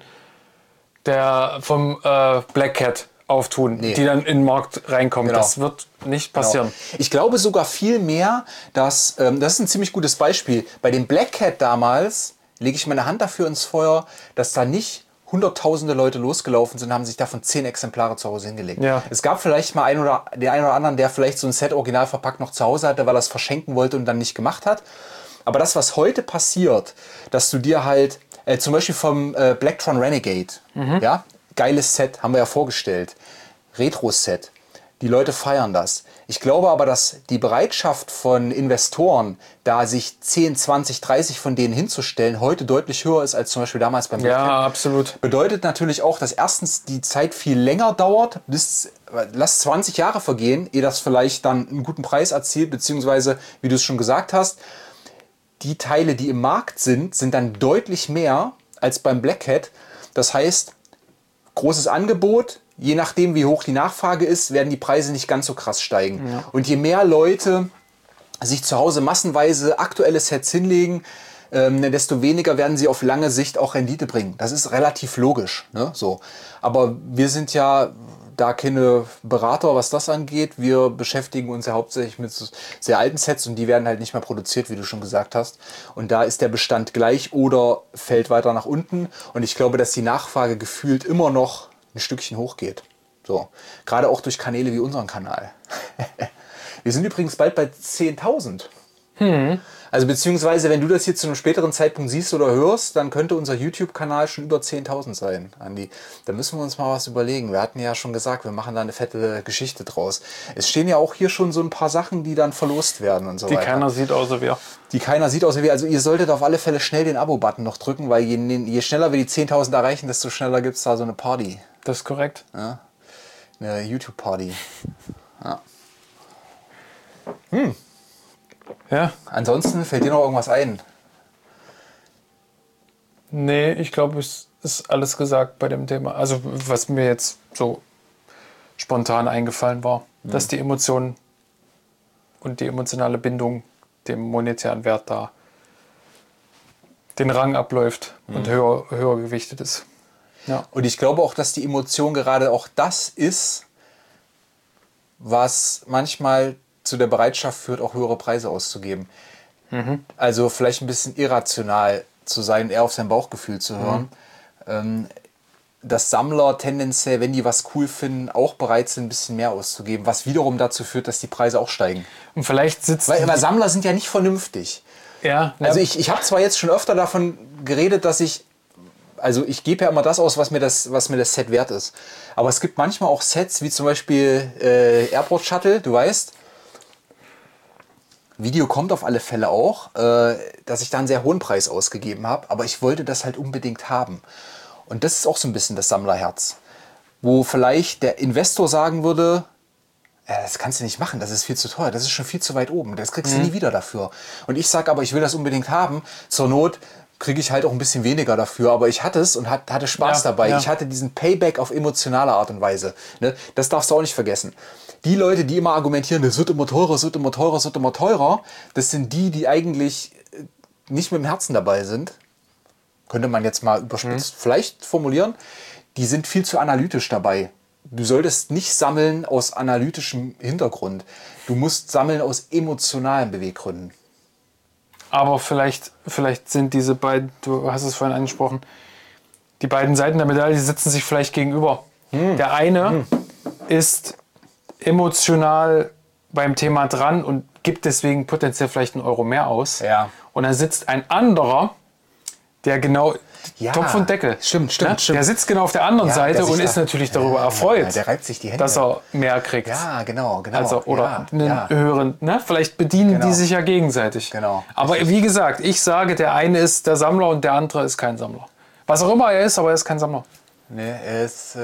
Black Cat auftun, die dann in den Markt reinkommen. Genau. Das wird nicht passieren. Genau. Ich glaube sogar viel mehr, dass, das ist ein ziemlich gutes Beispiel, bei dem Black Cat damals lege ich meine Hand dafür ins Feuer, dass da nicht hunderttausende Leute losgelaufen sind, haben sich davon 10 Exemplare zu Hause hingelegt. Ja. Es gab vielleicht mal den einen oder anderen, der vielleicht so ein Set original verpackt noch zu Hause hatte, weil er es verschenken wollte und dann nicht gemacht hat. Aber das, was heute passiert, dass du dir halt, zum Beispiel vom Blacktron Renegade, ja, geiles Set, haben wir ja vorgestellt, Retro-Set, die Leute feiern das. Ich glaube aber, dass die Bereitschaft von Investoren, da sich 10, 20, 30 von denen hinzustellen, heute deutlich höher ist als zum Beispiel damals beim Black Cat. Ja, absolut. Bedeutet natürlich auch, dass erstens die Zeit viel länger dauert, lass 20 Jahre vergehen, ehe das vielleicht dann einen guten Preis erzielt, beziehungsweise, wie du es schon gesagt hast, die Teile, die im Markt sind dann deutlich mehr als beim Black Cat. Das heißt, großes Angebot, je nachdem wie hoch die Nachfrage ist, werden die Preise nicht ganz so krass steigen. Ja. Und je mehr Leute sich zu Hause massenweise aktuelle Sets hinlegen, desto weniger werden sie auf lange Sicht auch Rendite bringen. Das ist relativ logisch. Ne? So. Aber wir sind ja da keine Berater, was das angeht. Wir beschäftigen uns ja hauptsächlich mit sehr alten Sets und die werden halt nicht mehr produziert, wie du schon gesagt hast. Und da ist der Bestand gleich oder fällt weiter nach unten. Und ich glaube, dass die Nachfrage gefühlt immer noch ein Stückchen hochgeht. So. Gerade auch durch Kanäle wie unseren Kanal. Wir sind übrigens bald bei 10.000. Also beziehungsweise, wenn du das hier zu einem späteren Zeitpunkt siehst oder hörst, dann könnte unser YouTube-Kanal schon über 10.000 sein, Andi. Da müssen wir uns mal was überlegen. Wir hatten ja schon gesagt, wir machen da eine fette Geschichte draus. Es stehen ja auch hier schon so ein paar Sachen, die dann verlost werden und so weiter. Die keiner sieht außer wir. Die keiner sieht außer wir. Also ihr solltet auf alle Fälle schnell den Abo-Button noch drücken, weil je schneller wir die 10.000 erreichen, desto schneller gibt es da so eine Party. Das ist korrekt. Ja? Eine YouTube-Party. Ja. Ja. Ansonsten fällt dir noch irgendwas ein? Nee, ich glaube, es ist alles gesagt bei dem Thema. Also was mir jetzt so spontan eingefallen war, dass die Emotionen und die emotionale Bindung dem monetären Wert da den Rang abläuft und höher gewichtet ist. Ja. Und ich glaube auch, dass die Emotion gerade auch das ist, was manchmal zu der Bereitschaft führt, auch höhere Preise auszugeben. Also vielleicht ein bisschen irrational zu sein, eher auf sein Bauchgefühl zu hören. Dass Sammler tendenziell, wenn die was cool finden, auch bereit sind, ein bisschen mehr auszugeben, was wiederum dazu führt, dass die Preise auch steigen. Und vielleicht sitzt... Weil Sammler sind ja nicht vernünftig. Ja. Also ich habe zwar jetzt schon öfter davon geredet, dass ich gebe ja immer das aus, was mir das Set wert ist. Aber es gibt manchmal auch Sets, wie zum Beispiel Airport Shuttle, du weißt. Video kommt auf alle Fälle auch, dass ich da einen sehr hohen Preis ausgegeben habe, aber ich wollte das halt unbedingt haben. Und das ist auch so ein bisschen das Sammlerherz, wo vielleicht der Investor sagen würde, das kannst du nicht machen, das ist viel zu teuer, das ist schon viel zu weit oben, das kriegst du nie wieder dafür. Und ich sage aber, ich will das unbedingt haben, zur Not kriege ich halt auch ein bisschen weniger dafür, aber ich hatte es und hatte Spaß dabei. Ja. Ich hatte diesen Payback auf emotionale Art und Weise. Ne? Das darfst du auch nicht vergessen. Die Leute, die immer argumentieren, es wird immer teurer, es wird immer teurer, es wird immer teurer, das sind die eigentlich nicht mit dem Herzen dabei sind. Könnte man jetzt mal überspitzt vielleicht formulieren. Die sind viel zu analytisch dabei. Du solltest nicht sammeln aus analytischem Hintergrund. Du musst sammeln aus emotionalen Beweggründen. Aber vielleicht sind diese beiden, du hast es vorhin angesprochen, die beiden Seiten der Medaille sitzen sich vielleicht gegenüber. Der eine ist emotional beim Thema dran und gibt deswegen potenziell vielleicht einen Euro mehr aus. Ja. Und dann sitzt ein anderer, der genau Topf und Deckel. Stimmt. Der sitzt genau auf der anderen Seite und ist natürlich darüber erfreut, der reibt sich die Hände, dass er mehr kriegt. Ja, genau. Also, oder einen höheren, vielleicht bedienen die sich ja gegenseitig. Genau. Aber wie gesagt, ich sage, der eine ist der Sammler und der andere ist kein Sammler. Was auch immer er ist, aber er ist kein Sammler. Nee, er ist...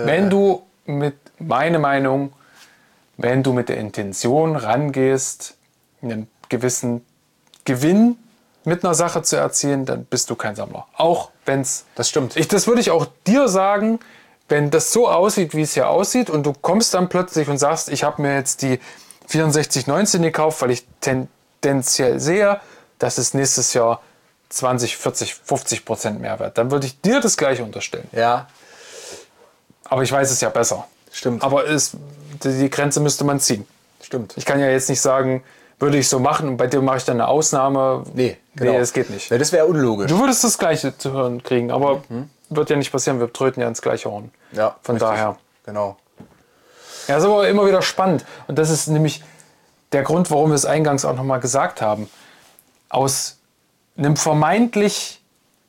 Meine Meinung, wenn du mit der Intention rangehst, einen gewissen Gewinn mit einer Sache zu erzielen, dann bist du kein Sammler. Auch wenn es... Das stimmt. Das würde ich auch dir sagen, wenn das so aussieht, wie es hier aussieht und du kommst dann plötzlich und sagst, ich habe mir jetzt die 6419 gekauft, weil ich tendenziell sehe, dass es nächstes Jahr 20, 40, 50% mehr wird. Dann würde ich dir das Gleiche unterstellen. Ja. Aber ich weiß es ja besser. Stimmt. Aber die Grenze müsste man ziehen. Stimmt. Ich kann ja jetzt nicht sagen, würde ich so machen und bei dir mache ich dann eine Ausnahme. Nee, genau. Das geht nicht. Ja, das wäre unlogisch. Du würdest das Gleiche zu hören kriegen, aber wird ja nicht passieren. Wir tröten ja ins gleiche Horn. Ja, von richtig. Daher. Genau. Ja, ist aber immer wieder spannend. Und das ist nämlich der Grund, warum wir es eingangs auch nochmal gesagt haben. Aus einem vermeintlich,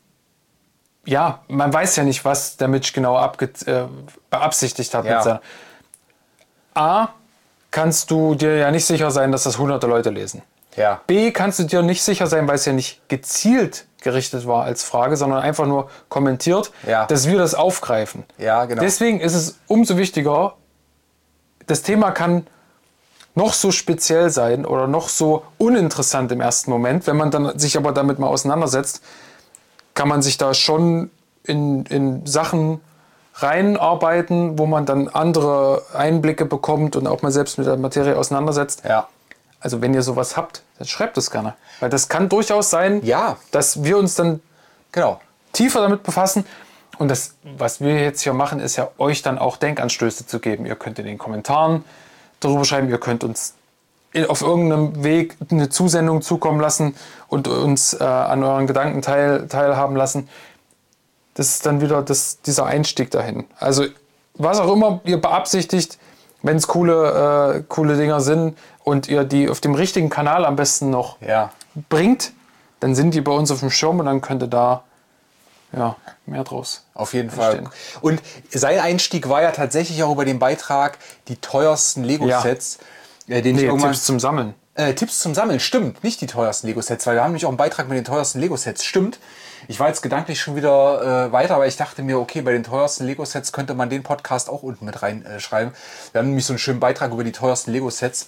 man weiß ja nicht, was der Mitch genau beabsichtigt hat. Mit seiner. A, kannst du dir ja nicht sicher sein, dass das hunderte Leute lesen. Ja. B, kannst du dir nicht sicher sein, weil es ja nicht gezielt gerichtet war als Frage, sondern einfach nur kommentiert, dass wir das aufgreifen. Ja, genau. Deswegen ist es umso wichtiger, das Thema kann noch so speziell sein oder noch so uninteressant im ersten Moment. Wenn man dann sich aber damit mal auseinandersetzt, kann man sich da schon in Sachen reinarbeiten, wo man dann andere Einblicke bekommt und auch mal selbst mit der Materie auseinandersetzt. Ja. Also wenn ihr sowas habt, dann schreibt es gerne. Weil das kann durchaus sein, Ja. dass wir uns dann Genau. tiefer damit befassen. Und das, was wir jetzt hier machen, ist ja euch dann auch Denkanstöße zu geben. Ihr könnt in den Kommentaren darüber schreiben, ihr könnt uns auf irgendeinem Weg eine Zusendung zukommen lassen und uns an euren Gedanken teilhaben lassen. Das ist dann wieder dieser Einstieg dahin. Also was auch immer ihr beabsichtigt, wenn es coole Dinger sind und ihr die auf dem richtigen Kanal am besten noch bringt, dann sind die bei uns auf dem Schirm und dann könnt ihr da mehr draus. Auf jeden Fall. Und sein Einstieg war ja tatsächlich auch über den Beitrag die teuersten Lego-Sets, den ich irgendwann... Tipps zum Sammeln. Tipps zum Sammeln, stimmt. Nicht die teuersten Lego-Sets, weil wir haben nämlich auch einen Beitrag mit den teuersten Lego-Sets, stimmt. Ich war jetzt gedanklich schon wieder weiter, aber ich dachte mir, okay, bei den teuersten Lego-Sets könnte man den Podcast auch unten mit reinschreiben. Wir haben nämlich so einen schönen Beitrag über die teuersten Lego-Sets,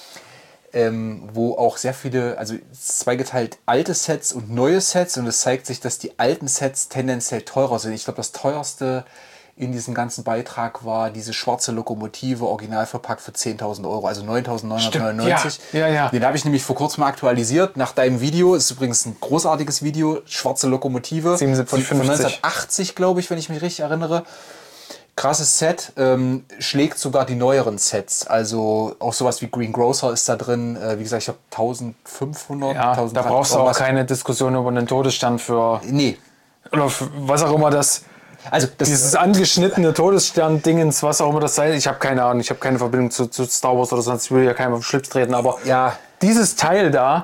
wo auch sehr viele, also zweigeteilt alte Sets und neue Sets, und es zeigt sich, dass die alten Sets tendenziell teurer sind. Ich glaube, das teuerste in diesem ganzen Beitrag war diese schwarze Lokomotive, original verpackt für 10.000 Euro, also 9.999. Ja. Den habe ich nämlich vor kurzem aktualisiert nach deinem Video. Ist übrigens ein großartiges Video, schwarze Lokomotive. 77, von 1980, glaube ich, wenn ich mich richtig erinnere. Krasses Set, schlägt sogar die neueren Sets. Also auch sowas wie Green Grocer ist da drin. Wie gesagt, ich habe 1.500. Ja, 1.300. Da brauchst du auch keine Diskussion über einen Todesstern für... Nee. Oder für was auch immer das... Also dieses angeschnittene Todesstern-Dingens, was auch immer das sei, ich habe keine Ahnung, ich habe keine Verbindung zu Star Wars oder sonst, ich will ja keinem auf den Schlips treten, aber dieses Teil da,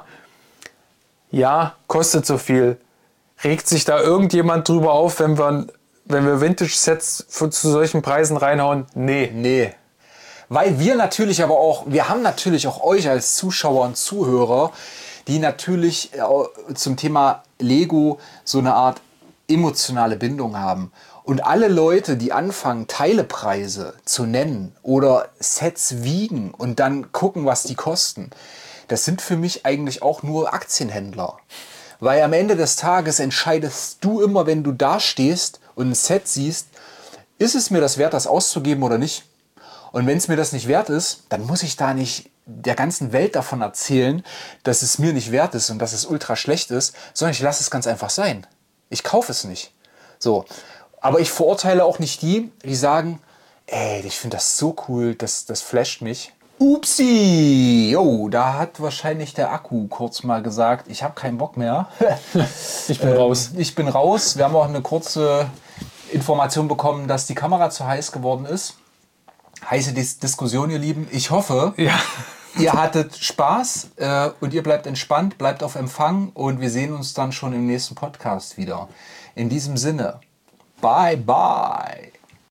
kostet so viel. Regt sich da irgendjemand drüber auf, wenn wir Vintage-Sets zu solchen Preisen reinhauen? Nee. Weil wir haben natürlich auch euch als Zuschauer und Zuhörer, die natürlich zum Thema Lego so eine Art emotionale Bindung haben. Und alle Leute, die anfangen, Teilepreise zu nennen oder Sets wiegen und dann gucken, was die kosten, das sind für mich eigentlich auch nur Aktienhändler. Weil am Ende des Tages entscheidest du immer, wenn du da stehst und ein Set siehst, ist es mir das wert, das auszugeben oder nicht? Und wenn es mir das nicht wert ist, dann muss ich da nicht der ganzen Welt davon erzählen, dass es mir nicht wert ist und dass es ultra schlecht ist, sondern ich lasse es ganz einfach sein. Ich kaufe es nicht. So. Aber ich verurteile auch nicht die sagen, ey, ich finde das so cool, das flasht mich. Upsi! Jo, da hat wahrscheinlich der Akku kurz mal gesagt, ich habe keinen Bock mehr. Ich bin raus. Ich bin raus. Wir haben auch eine kurze Information bekommen, dass die Kamera zu heiß geworden ist. Heiße Diskussion, ihr Lieben. Ich hoffe, ihr hattet Spaß und ihr bleibt entspannt, bleibt auf Empfang und wir sehen uns dann schon im nächsten Podcast wieder. In diesem Sinne, bye bye.